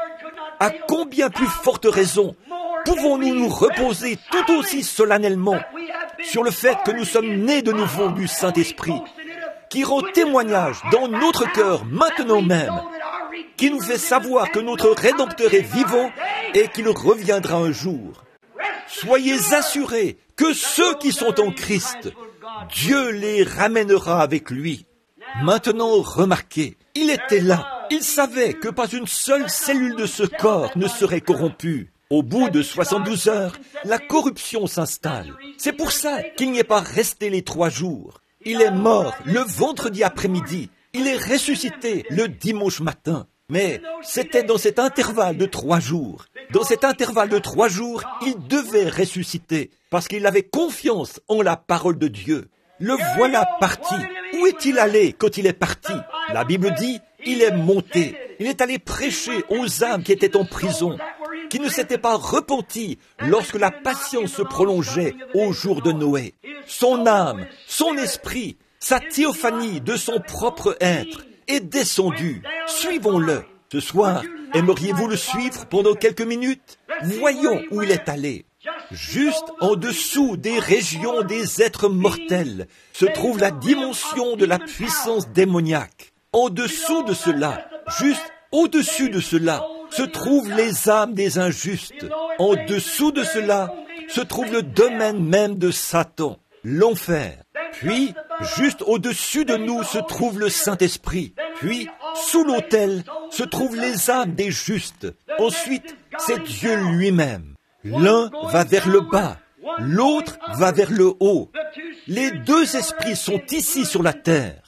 à combien plus forte raison pouvons-nous nous reposer tout aussi solennellement sur le fait que nous sommes nés de nouveau du Saint-Esprit, qui rend témoignage dans notre cœur maintenant même, qui nous fait savoir que notre Rédempteur est vivant et qu'il reviendra un jour. Soyez assurés que ceux qui sont en Christ, Dieu les ramènera avec lui. Maintenant, remarquez, il était là. Il savait que pas une seule cellule de ce corps ne serait corrompue. Au bout de 72 heures, la corruption s'installe. C'est pour ça qu'il n'y est pas resté les 3 jours. Il est mort le vendredi après-midi. Il est ressuscité le dimanche matin. Mais c'était dans cet intervalle de 3 jours. Dans cet intervalle de 3 jours, il devait ressusciter parce qu'il avait confiance en la parole de Dieu. Le voilà parti. Où est-il allé quand il est parti? La Bible dit, il est monté. Il est allé prêcher aux âmes qui étaient en prison, qui ne s'étaient pas repentis lorsque la patience se prolongeait au jour de Noé. Son âme, son esprit, sa théophanie de son propre être est descendue. Suivons-le. Ce soir, aimeriez-vous le suivre pendant quelques minutes? Voyons où il est allé. Juste en dessous des régions des êtres mortels se trouve la dimension de la puissance démoniaque. En dessous de cela, juste au-dessus de cela, se trouvent les âmes des injustes. En dessous de cela, se trouve le domaine même de Satan, l'enfer. Puis, juste au-dessus de nous se trouve le Saint-Esprit. Puis, sous l'autel, se trouvent les âmes des justes. Ensuite, c'est Dieu lui-même. L'un va vers le bas, l'autre va vers le haut. Les 2 esprits sont ici sur la terre.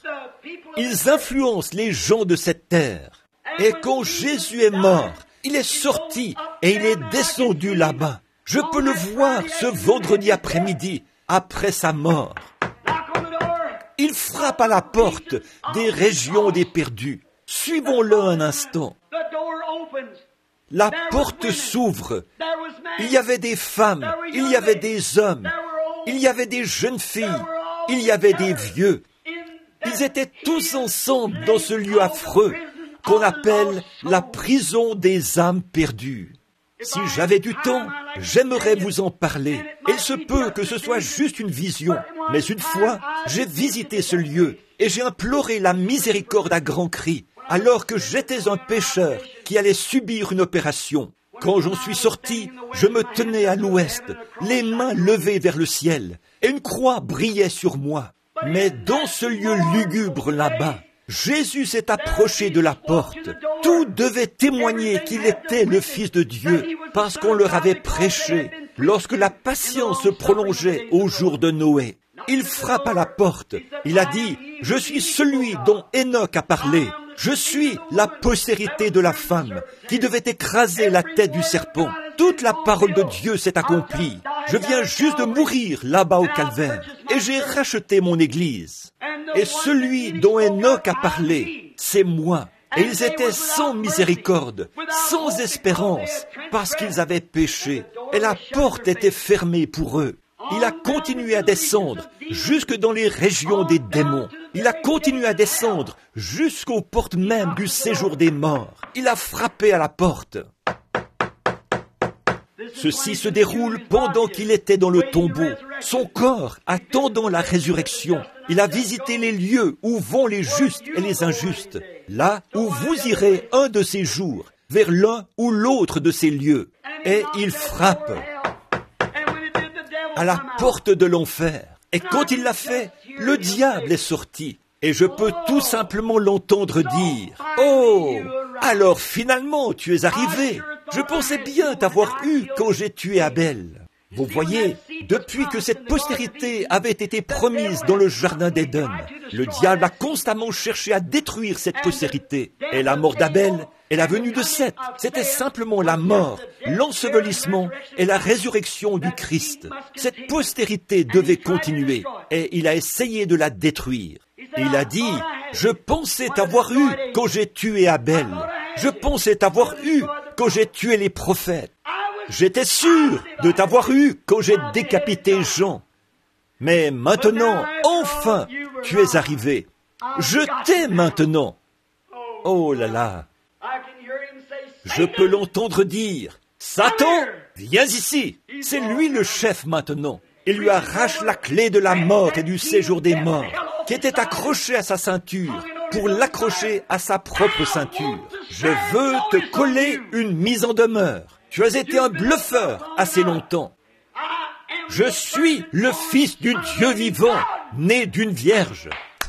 Ils influencent les gens de cette terre. Et quand Jésus est mort, il est sorti et il est descendu là-bas. Je peux le voir ce vendredi après-midi, après sa mort. Il frappe à la porte des régions des perdus. Suivons-le un instant. La porte s'ouvre. Il y avait des femmes, il y avait des hommes, il y avait des jeunes filles, il y avait des vieux. Ils Ils étaient tous ensemble dans ce lieu affreux qu'on appelle la prison des âmes perdues. Si j'avais du temps, j'aimerais vous en parler. Il se peut que ce soit juste une vision, mais une fois, j'ai visité ce lieu et j'ai imploré la miséricorde à grands cris, alors que j'étais un pécheur qui allait subir une opération. Quand j'en suis sorti, je me tenais à l'ouest, les mains levées vers le ciel, et une croix brillait sur moi. Mais dans ce lieu lugubre là-bas, Jésus s'est approché de la porte. Tout devait témoigner qu'il était le Fils de Dieu, parce qu'on leur avait prêché lorsque la patience se prolongeait au jour de Noé. Il frappe à la porte. Il a dit, « Je suis celui dont Enoch a parlé. Je suis la postérité de la femme qui devait écraser la tête du serpent. Toute la parole de Dieu s'est accomplie. Je viens juste de mourir là-bas au calvaire et j'ai racheté mon Église. Et celui dont Enoch a parlé, c'est moi. Et ils étaient sans miséricorde, sans espérance, parce qu'ils avaient péché. Et la porte était fermée pour eux. Il a continué à descendre jusque dans les régions des démons. Il a continué à descendre jusqu'aux portes même du séjour des morts. Il a frappé à la porte. Ceci se déroule pendant qu'il était dans le tombeau, son corps attendant la résurrection. Il a visité les lieux où vont les justes et les injustes, là où vous irez un de ces jours, vers l'un ou l'autre de ces lieux. Et il frappe à la porte de l'enfer. Et quand il l'a fait, le diable est sorti. Et je peux tout simplement l'entendre dire, « Oh, alors finalement tu es arrivé. Je pensais bien t'avoir eu quand j'ai tué Abel. » Vous voyez, depuis que cette postérité avait été promise dans le jardin d'Éden, le diable a constamment cherché à détruire cette postérité. Et la mort d'Abel et la venue de Seth, c'était simplement la mort, l'ensevelissement et la résurrection du Christ. Cette postérité devait continuer et il a essayé de la détruire. Il a dit, « Je pensais t'avoir eu quand j'ai tué Abel. Je pensais t'avoir eu quand j'ai tué les prophètes. J'étais sûr de t'avoir eu quand j'ai décapité Jean. Mais maintenant, enfin, tu es arrivé. Je t'ai maintenant. » Oh là là. Je peux l'entendre dire, « Satan, viens ici. » C'est lui le chef maintenant. Il lui arrache la clé de la mort et du séjour des morts, qui était accrochée à sa ceinture, pour l'accrocher à sa propre ceinture. Je veux te coller une mise en demeure. Tu as été un bluffeur assez longtemps. Je suis le Fils du Dieu vivant, né d'une vierge.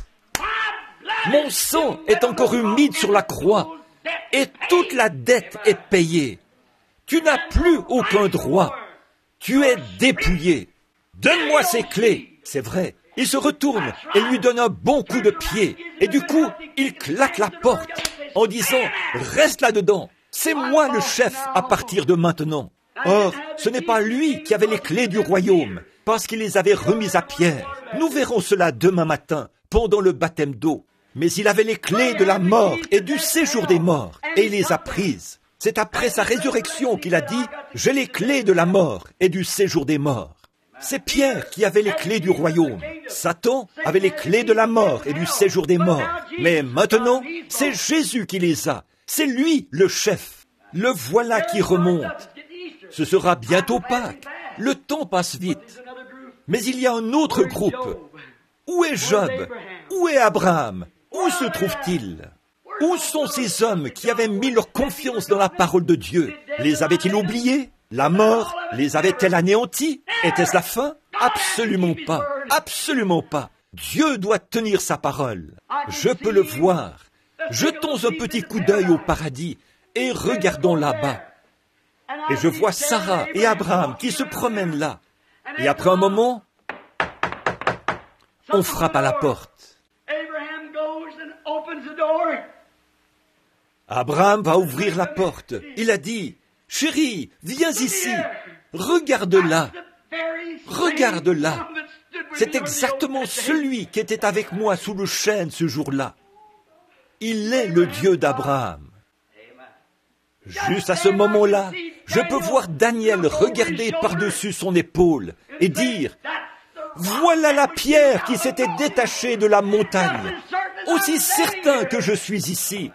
Mon sang est encore humide sur la croix, et toute la dette est payée. Tu n'as plus aucun droit. Tu es dépouillé. Donne-moi ces clés. C'est vrai. Il se retourne et lui donne un bon coup de pied. Et du coup, il claque la porte en disant « Reste là-dedans. C'est moi le chef à partir de maintenant. » Or, ce n'est pas lui qui avait les clés du royaume, parce qu'il les avait remises à Pierre. Nous verrons cela demain matin, pendant le baptême d'eau. Mais il avait les clés de la mort et du séjour des morts, et il les a prises. C'est après sa résurrection qu'il a dit « J'ai les clés de la mort et du séjour des morts. » C'est Pierre qui avait les clés du royaume. Satan avait les clés de la mort et du séjour des morts. Mais maintenant, c'est Jésus qui les a. C'est lui le chef. Le voilà qui remonte. Ce sera bientôt Pâques. Le temps passe vite. Mais il y a un autre groupe. Où est Job? Où est Abraham? Où se trouve-t-il? Où sont ces hommes qui avaient mis leur confiance dans la parole de Dieu? Les avaient-ils oubliés? La mort les avait-elle anéantis? Était-ce la fin? Absolument pas. Absolument pas. Dieu doit tenir sa parole. Je peux le voir. Jetons un petit coup d'œil au paradis et regardons là-bas. Et je vois Sarah et Abraham qui se promènent là. Et après un moment, on frappe à la porte. Abraham va ouvrir la porte. Il a dit, « Chérie, viens ici. Regarde-la. Regarde-la. » C'est exactement celui qui était avec moi sous le chêne ce jour-là. Il est le Dieu d'Abraham. Juste à ce moment-là, je peux voir Daniel regarder par-dessus son épaule et dire « Voilà la pierre qui s'était détachée de la montagne. aussi certain que je suis ici.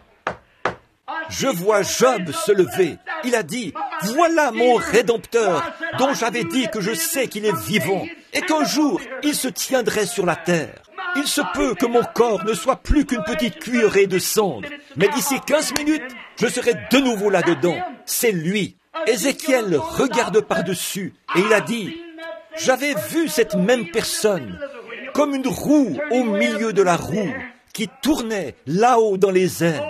Je vois Job se lever. Il a dit, « Voilà mon Rédempteur, dont j'avais dit que je sais qu'il est vivant, et qu'un jour, il se tiendrait sur la terre. Il se peut que mon corps ne soit plus qu'une petite cuillerée de cendre, mais d'ici 15 minutes, je serai de nouveau là-dedans. C'est lui. » Ézéchiel regarde par-dessus, et il a dit, « J'avais vu cette même personne, comme une roue au milieu de la roue, qui tournait là-haut dans les airs.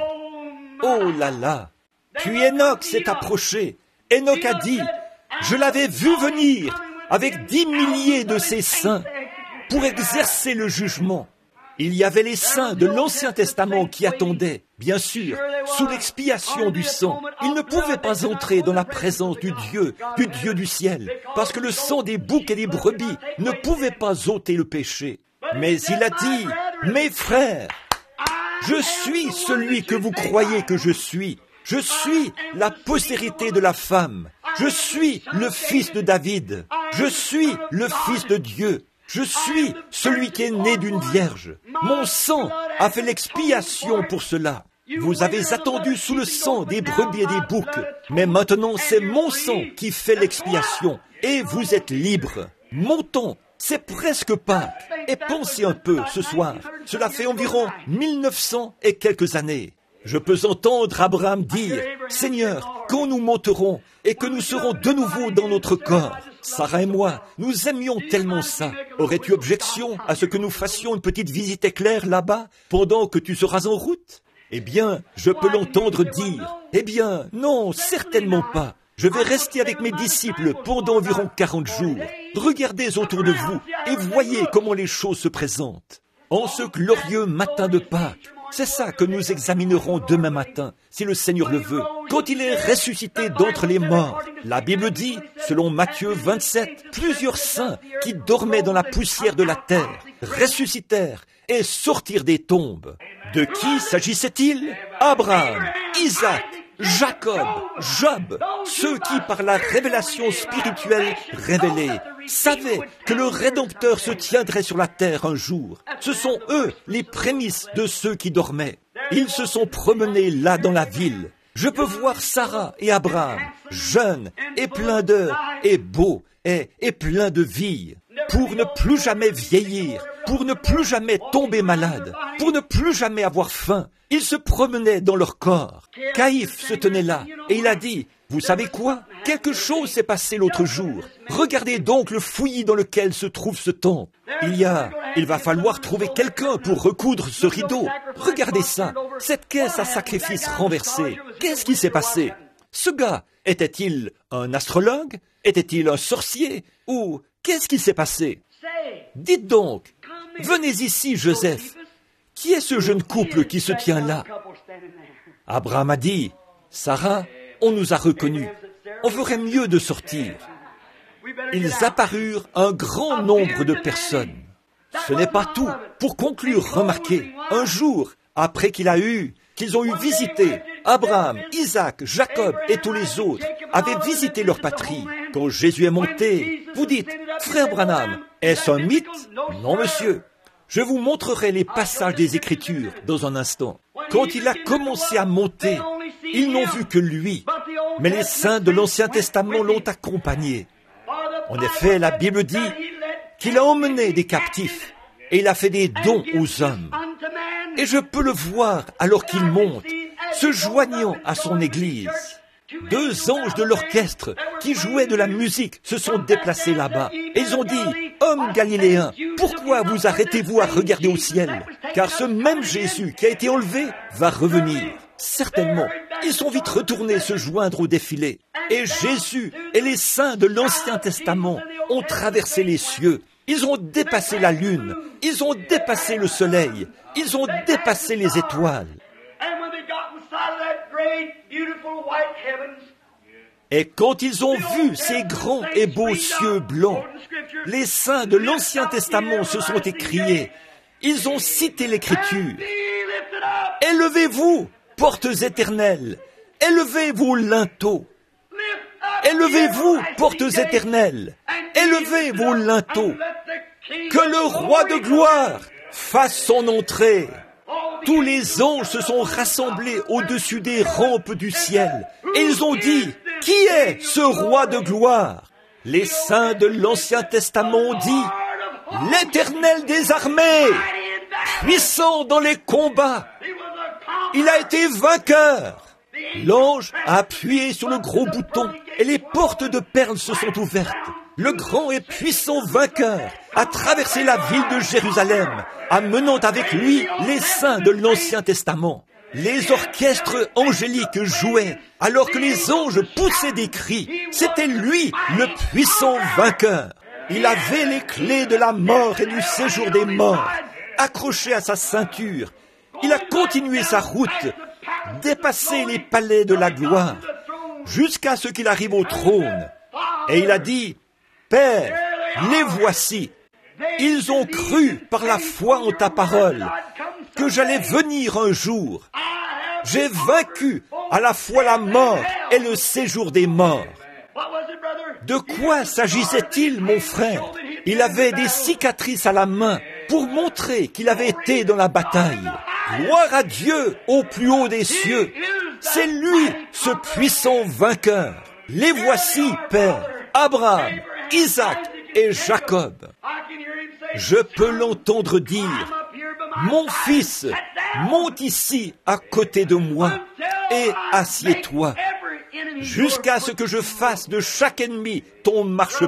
Oh là là! » Puis Enoch s'est approché. Enoch a dit, « Je l'avais vu venir avec 10 milliers de ses saints pour exercer le jugement. » Il y avait les saints de l'Ancien Testament qui attendaient, bien sûr, sous l'expiation du sang. Ils ne pouvaient pas entrer dans la présence du Dieu du ciel, parce que le sang des boucs et des brebis ne pouvait pas ôter le péché. Mais il a dit, « Mes frères, je suis celui que vous croyez que je suis. Je suis la postérité de la femme. Je suis le fils de David. Je suis le fils de Dieu. Je suis celui qui est né d'une vierge. Mon sang a fait l'expiation pour cela. Vous avez attendu sous le sang des brebis et des boucs, mais maintenant c'est mon sang qui fait l'expiation, et vous êtes libres. Montons, c'est presque Pâques, et pensez un peu ce soir. Cela fait environ 1900 et quelques années. Je peux entendre Abraham dire, « Seigneur, quand nous monterons et que nous serons de nouveau dans notre corps, Sarah et moi, nous aimions tellement ça. Aurais-tu objection à ce que nous fassions une petite visite éclair là-bas pendant que tu seras en route ?» Eh bien, je peux l'entendre dire, « Eh bien, non, certainement pas. Je vais rester avec mes disciples pendant environ 40 jours. Regardez autour de vous et voyez comment les choses se présentent. En ce glorieux matin de Pâques, c'est ça que nous examinerons demain matin, si le Seigneur le veut. Quand il est ressuscité d'entre les morts, la Bible dit, selon Matthieu 27, plusieurs saints qui dormaient dans la poussière de la terre ressuscitèrent et sortirent des tombes. De qui s'agissait-il? Abraham, Isaac, Jacob, Job, ceux qui, par la révélation spirituelle révélée, savaient que le Rédempteur se tiendrait sur la terre un jour. Ce sont eux les prémices de ceux qui dormaient. Ils se sont promenés là dans la ville. Je peux voir Sarah et Abraham, jeunes et pleins d'heures, et beaux et pleins de vie, pour ne plus jamais vieillir, pour ne plus jamais tomber malade, pour ne plus jamais avoir faim. Ils se promenaient dans leur corps. Caïphe se tenait là, et il a dit, « Vous savez quoi? Quelque chose s'est passé l'autre jour. Regardez donc le fouillis dans lequel se trouve ce temple. Il va falloir trouver quelqu'un pour recoudre ce rideau. Regardez ça, cette caisse à sacrifice renversée. Qu'est-ce qui s'est passé? Ce gars, était-il un astrologue? Était-il un sorcier? Ou qu'est-ce qui s'est passé? Dites donc, venez ici, Joseph. Qui est ce jeune couple qui se tient là? » Abraham a dit, « Sarah, on nous a reconnus. On ferait mieux de sortir. » Ils apparurent un grand nombre de personnes. Ce n'est pas tout. Pour conclure, remarquez, un jour, après qu'ils ont eu visité, Abraham, Isaac, Jacob et tous les autres avaient visité leur patrie. Quand Jésus est monté, vous dites, « Frère Branham, est-ce un mythe? » Non, monsieur. Je vous montrerai les passages des Écritures dans un instant. Quand il a commencé à monter, ils n'ont vu que lui, mais les saints de l'Ancien Testament l'ont accompagné. En effet, la Bible dit qu'il a emmené des captifs et il a fait des dons aux hommes. Et je peux le voir alors qu'il monte, se joignant à son Église. 2 anges de l'orchestre qui jouaient de la musique se sont déplacés là-bas. Et ils ont dit, « Homme galiléen, pourquoi vous arrêtez-vous à regarder au ciel? Car ce même Jésus qui a été enlevé va revenir. » Certainement, ils sont vite retournés se joindre au défilé. Et Jésus et les saints de l'Ancien Testament ont traversé les cieux. Ils ont dépassé la lune. Ils ont dépassé le soleil. Ils ont dépassé les étoiles. Et quand ils ont vu ces grands et beaux cieux blancs, les saints de l'Ancien Testament se sont écriés. Ils ont cité l'Écriture. « Élevez-vous, portes éternelles, élevez vos linteaux. Élevez-vous, portes éternelles, élevez vos linteaux. Que le roi de gloire fasse son entrée. » tous les anges se sont rassemblés au-dessus des rampes du ciel. Et ils ont dit, « Qui est ce roi de gloire ?» Les saints de l'Ancien Testament ont dit, « L'Éternel des armées, puissant dans les combats, il a été vainqueur. » L'ange a appuyé sur le gros bouton et les portes de perles se sont ouvertes. Le grand et puissant vainqueur a traversé la ville de Jérusalem, amenant avec lui les saints de l'Ancien Testament. Les orchestres angéliques jouaient, alors que les anges poussaient des cris. C'était lui, le puissant vainqueur. Il avait les clés de la mort et du séjour des morts, accrochées à sa ceinture. Il a continué sa route, dépassé les palais de la gloire, jusqu'à ce qu'il arrive au trône. Et il a dit, « Père, les voici. Ils ont cru par la foi en ta parole que j'allais venir un jour. J'ai vaincu à la fois la mort et le séjour des morts. » De quoi s'agissait-il, mon frère? Il avait des cicatrices à la main pour montrer qu'il avait été dans la bataille. Gloire à Dieu au plus haut des cieux. C'est lui, ce puissant vainqueur. Les voici, Père, Abraham, Isaac et Jacob. Je peux l'entendre dire, « Mon fils, monte ici à côté de moi et assieds-toi, jusqu'à ce que je fasse de chaque ennemi ton marchepied. »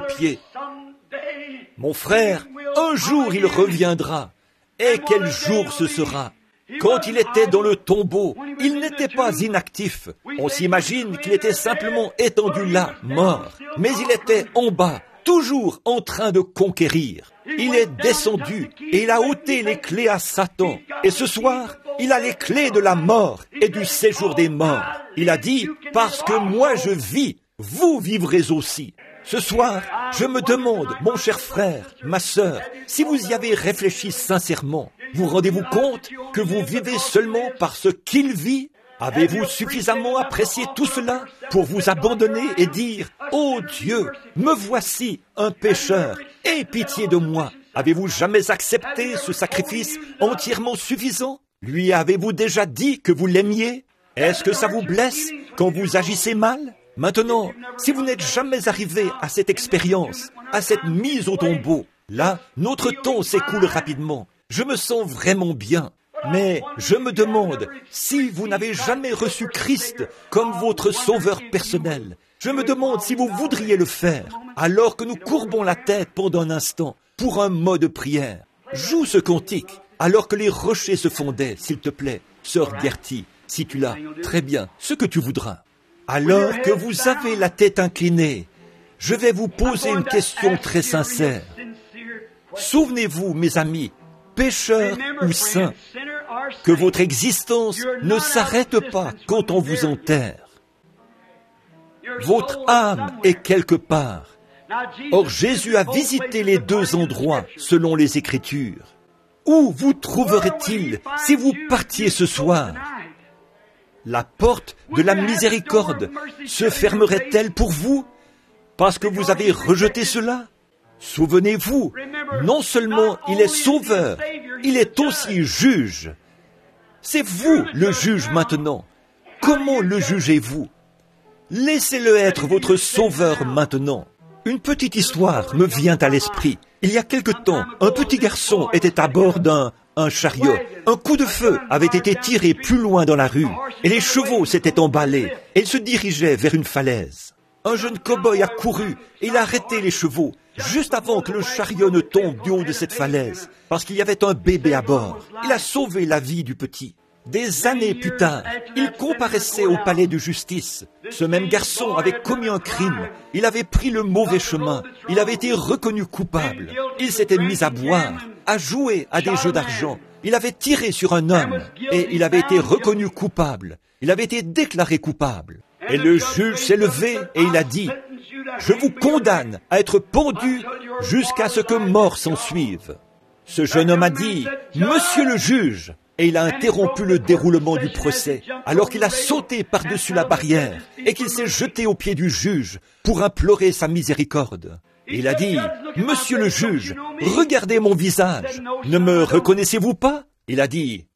Mon frère, un jour il reviendra. Et quel jour ce sera? Quand il était dans le tombeau, il n'était pas inactif. On s'imagine qu'il était simplement étendu là, mort. Mais il était en bas, toujours en train de conquérir. Il est descendu et il a ôté les clés à Satan. Et ce soir, il a les clés de la mort et du séjour des morts. Il a dit, « Parce que moi je vis, vous vivrez aussi. » Ce soir, je me demande, mon cher frère, ma sœur, si vous y avez réfléchi sincèrement, vous rendez-vous compte que vous vivez seulement par ce qu'il vit? Avez-vous suffisamment apprécié tout cela pour vous abandonner et dire, « Oh Dieu, me voici, un pécheur, aie pitié de moi ». Avez-vous jamais accepté ce sacrifice entièrement suffisant? Lui avez-vous déjà dit que vous l'aimiez? Est-ce que ça vous blesse quand vous agissez mal? Maintenant, si vous n'êtes jamais arrivé à cette expérience, à cette mise au tombeau, là, notre temps s'écoule rapidement. Je me sens vraiment bien. Mais je me demande si vous n'avez jamais reçu Christ comme votre sauveur personnel. Je me demande si vous voudriez le faire, alors que nous courbons la tête pendant un instant pour un mot de prière. Joue ce cantique, alors que les rochers se fondaient, s'il te plaît, sœur Gertie, si tu l'as. Très bien, ce que tu voudras. Alors que vous avez la tête inclinée, je vais vous poser une question très sincère. Souvenez-vous, mes amis, pécheurs ou saints, que votre existence ne s'arrête pas quand on vous enterre. Votre âme est quelque part. Or, Jésus a visité les deux endroits selon les Écritures. Où vous trouverait-il si vous partiez ce soir? La porte de la miséricorde se fermerait-elle pour vous parce que vous avez rejeté cela? Souvenez-vous, non seulement il est sauveur, il est aussi juge. C'est vous le juge maintenant. Comment le jugez-vous? Laissez-le être votre sauveur maintenant. Une petite histoire me vient à l'esprit. Il y a quelque temps, un petit garçon était à bord d'un chariot. Un coup de feu avait été tiré plus loin dans la rue et les chevaux s'étaient emballés et ils se dirigeaient vers une falaise. Un jeune cow-boy a couru et il a arrêté les chevaux juste avant que le chariot ne tombe du haut de cette falaise parce qu'il y avait un bébé à bord. Il a sauvé la vie du petit. Des années plus tard, il comparaissait au palais de justice. Ce même garçon avait commis un crime. Il avait pris le mauvais chemin. Il avait été reconnu coupable. Il s'était mis à boire, à jouer à des jeux d'argent. Il avait tiré sur un homme et il avait été reconnu coupable. Il avait été déclaré coupable. Et le juge s'est levé et il a dit, « Je vous condamne à être pendu jusqu'à ce que mort s'en suive. » Ce jeune homme a dit, « Monsieur le juge !» Et il a interrompu le déroulement du procès, alors qu'il a sauté par-dessus la barrière et qu'il s'est jeté aux pieds du juge pour implorer sa miséricorde. Et il a dit, « Monsieur le juge, regardez mon visage, ne me reconnaissez-vous pas ?» Il a dit,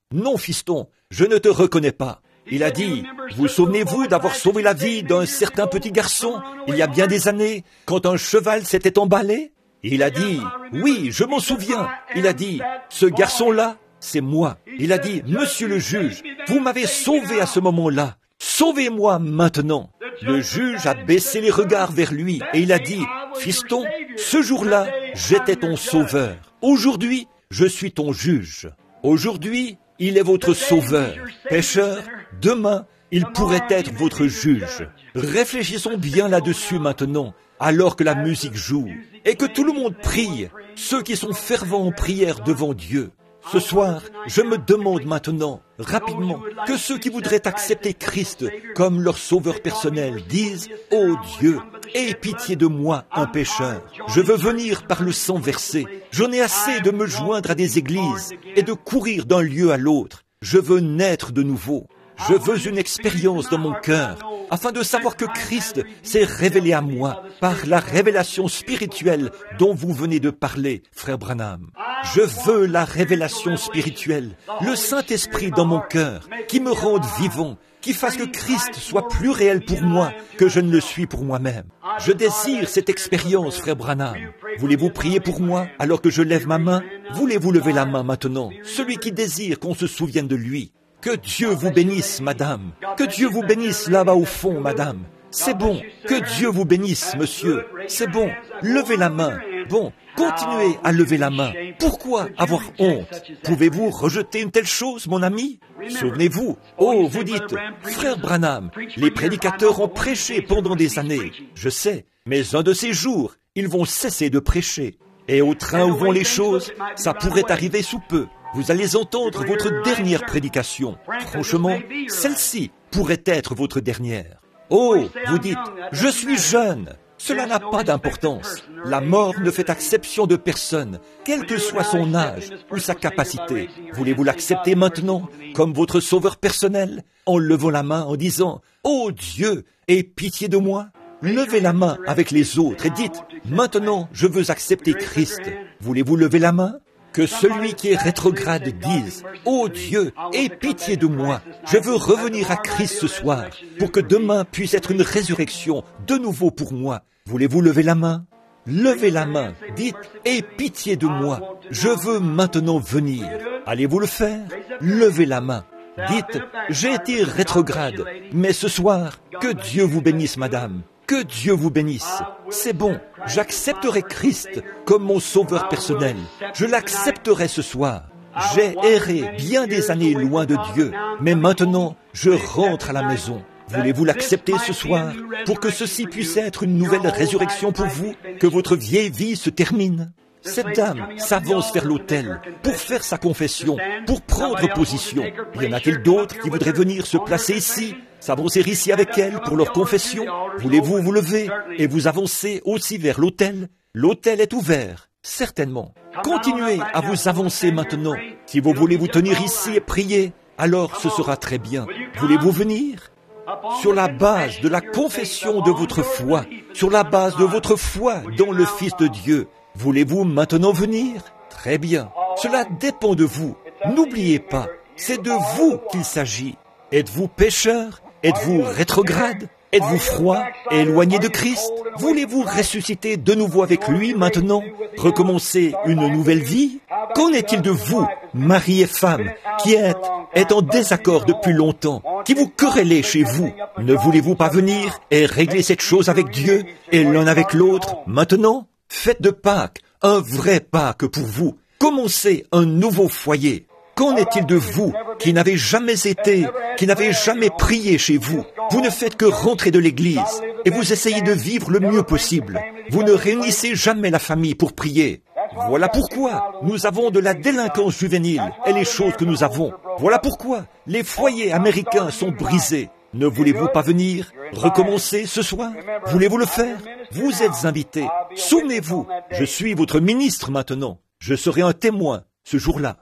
Non, fiston, je ne te reconnais pas. Il a dit, vous souvenez-vous d'avoir sauvé la vie d'un certain petit garçon, il y a bien des années, quand un cheval s'était emballé? Il a dit, oui, je m'en souviens. Il a dit, ce garçon-là, c'est moi. Il a dit, monsieur le juge, vous m'avez sauvé à ce moment-là. Sauvez-moi maintenant. Le juge a baissé les regards vers lui et il a dit, fiston, ce jour-là, j'étais ton sauveur. Aujourd'hui, je suis ton juge. Aujourd'hui, il est votre sauveur. Pécheur, demain, il pourrait être votre juge. Réfléchissons bien là-dessus maintenant, alors que la musique joue, et que tout le monde prie, ceux qui sont fervents en prière devant Dieu. Ce soir, je me demande maintenant, rapidement, que ceux qui voudraient accepter Christ comme leur sauveur personnel disent « Ô Dieu, aie pitié de moi, un pécheur. Je veux venir par le sang versé. J'en ai assez de me joindre à des églises et de courir d'un lieu à l'autre. Je veux naître de nouveau. Je veux une expérience dans mon cœur, afin de savoir que Christ s'est révélé à moi par la révélation spirituelle dont vous venez de parler, frère Branham. Je veux la révélation spirituelle, le Saint-Esprit dans mon cœur, qui me rende vivant, qui fasse que Christ soit plus réel pour moi que je ne le suis pour moi-même. Je désire cette expérience, frère Branham. Voulez-vous prier pour moi alors que je lève ma main? Voulez-vous lever la main maintenant, celui qui désire qu'on se souvienne de lui? Que Dieu vous bénisse, madame. Que Dieu vous bénisse là-bas au fond, madame. C'est bon. Que Dieu vous bénisse, monsieur. C'est bon. Levez la main. Bon, continuez à lever la main. Pourquoi avoir honte? Pouvez-vous rejeter une telle chose, mon ami? Souvenez-vous. Oh, vous dites, frère Branham, les prédicateurs ont prêché pendant des années. Je sais, mais un de ces jours, ils vont cesser de prêcher. Et au train où vont les choses, ça pourrait arriver sous peu. Vous allez entendre votre dernière prédication. Franchement, celle-ci pourrait être votre dernière. Oh, vous dites, je suis jeune. Cela n'a pas d'importance. La mort ne fait exception de personne, quel que soit son âge ou sa capacité. Voulez-vous l'accepter maintenant comme votre sauveur personnel, en levant la main en disant, « Oh Dieu, aie pitié de moi ». Levez la main avec les autres et dites, « Maintenant, je veux accepter Christ ». Voulez-vous lever la main? Que celui qui est rétrograde dise, « Oh Dieu, aie pitié de moi, je veux revenir à Christ ce soir, pour que demain puisse être une résurrection de nouveau pour moi. » Voulez-vous lever la main? Levez la main, dites, « Aie pitié de moi, je veux maintenant venir. » Allez-vous le faire? Levez la main. Dites, « J'ai été rétrograde, mais ce soir, que Dieu vous bénisse, madame. » Que Dieu vous bénisse. C'est bon, j'accepterai Christ comme mon sauveur personnel. Je l'accepterai ce soir. J'ai erré bien des années loin de Dieu, mais maintenant, je rentre à la maison. Voulez-vous l'accepter ce soir pour que ceci puisse être une nouvelle résurrection pour vous, que votre vieille vie se termine? Cette dame s'avance vers l'autel pour faire sa confession, pour prendre position. Y en a-t-il d'autres qui voudraient venir se placer ici, s'avancer ici avec elle pour leur confession? Voulez-vous vous lever et vous avancer aussi vers l'autel? L'autel est ouvert, certainement. Continuez à vous avancer maintenant. Si vous voulez vous tenir ici et prier, alors ce sera très bien. Voulez-vous venir? Sur la base de la confession de votre foi, sur la base de votre foi dans le Fils de Dieu, voulez-vous maintenant venir? Très bien. Cela dépend de vous. N'oubliez pas, c'est de vous qu'il s'agit. Êtes-vous pécheur? Êtes-vous rétrograde? Êtes-vous froid et éloigné de Christ? Voulez-vous ressusciter de nouveau avec lui maintenant? Recommencer une nouvelle vie? Qu'en est-il de vous, mari et femme, qui êtes en désaccord depuis longtemps, qui vous querellez chez vous? Ne voulez-vous pas venir et régler cette chose avec Dieu et l'un avec l'autre maintenant? Faites de Pâques un vrai Pâques pour vous. Commencez un nouveau foyer. Qu'en est-il de vous qui n'avez jamais été, qui n'avez jamais prié chez vous? Vous ne faites que rentrer de l'église et vous essayez de vivre le mieux possible. Vous ne réunissez jamais la famille pour prier. Voilà pourquoi nous avons de la délinquance juvénile et les choses que nous avons. Voilà pourquoi les foyers américains sont brisés. Ne voulez-vous pas venir recommencer ce soir? Voulez-vous le faire? Vous êtes invités. Souvenez-vous, je suis votre ministre maintenant. Je serai un témoin ce jour-là.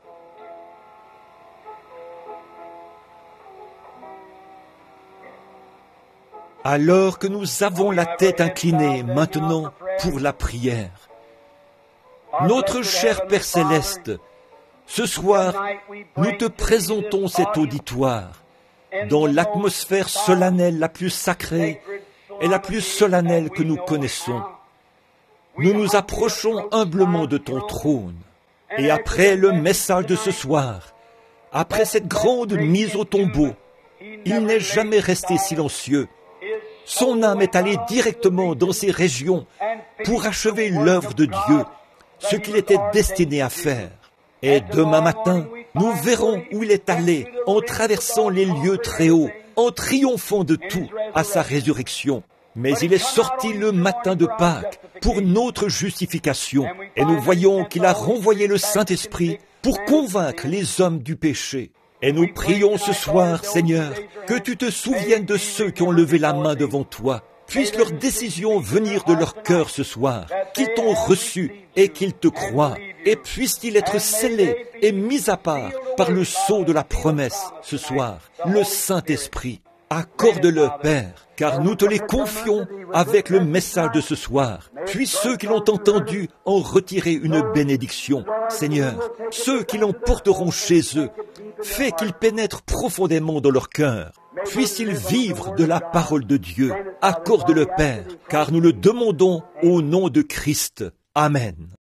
Alors que nous avons la tête inclinée maintenant pour la prière, notre cher Père Céleste, Ce soir, nous te présentons cet auditoire dans l'atmosphère solennelle la plus sacrée et la plus solennelle que nous connaissons. Nous nous approchons humblement de ton trône. Et après le message de ce soir, après cette grande mise au tombeau, il n'est jamais resté silencieux. Son âme est allée directement dans ces régions pour achever l'œuvre de Dieu, ce qu'il était destiné à faire. Et demain matin, nous verrons où il est allé en traversant les lieux très hauts, en triomphant de tout à sa résurrection. Mais il est sorti le matin de Pâques pour notre justification. Et nous voyons qu'il a renvoyé le Saint-Esprit pour convaincre les hommes du péché. Et nous prions ce soir, Seigneur, que tu te souviennes de ceux qui ont levé la main devant toi. Puisse leur décision venir de leur cœur ce soir, qu'ils t'ont reçu et qu'ils te croient. Et puisse-t-il être scellé et mis à part par le sceau de la promesse ce soir, le Saint-Esprit. Accorde-le, Père, car nous te les confions avec le message de ce soir. Puis ceux qui l'ont entendu en retirer une bénédiction. Seigneur, ceux qui l'emporteront chez eux, fais qu'ils pénètrent profondément dans leur cœur. Puissent-ils vivre de la parole de Dieu. Accorde-le, Père, car nous le demandons au nom de Christ. Amen.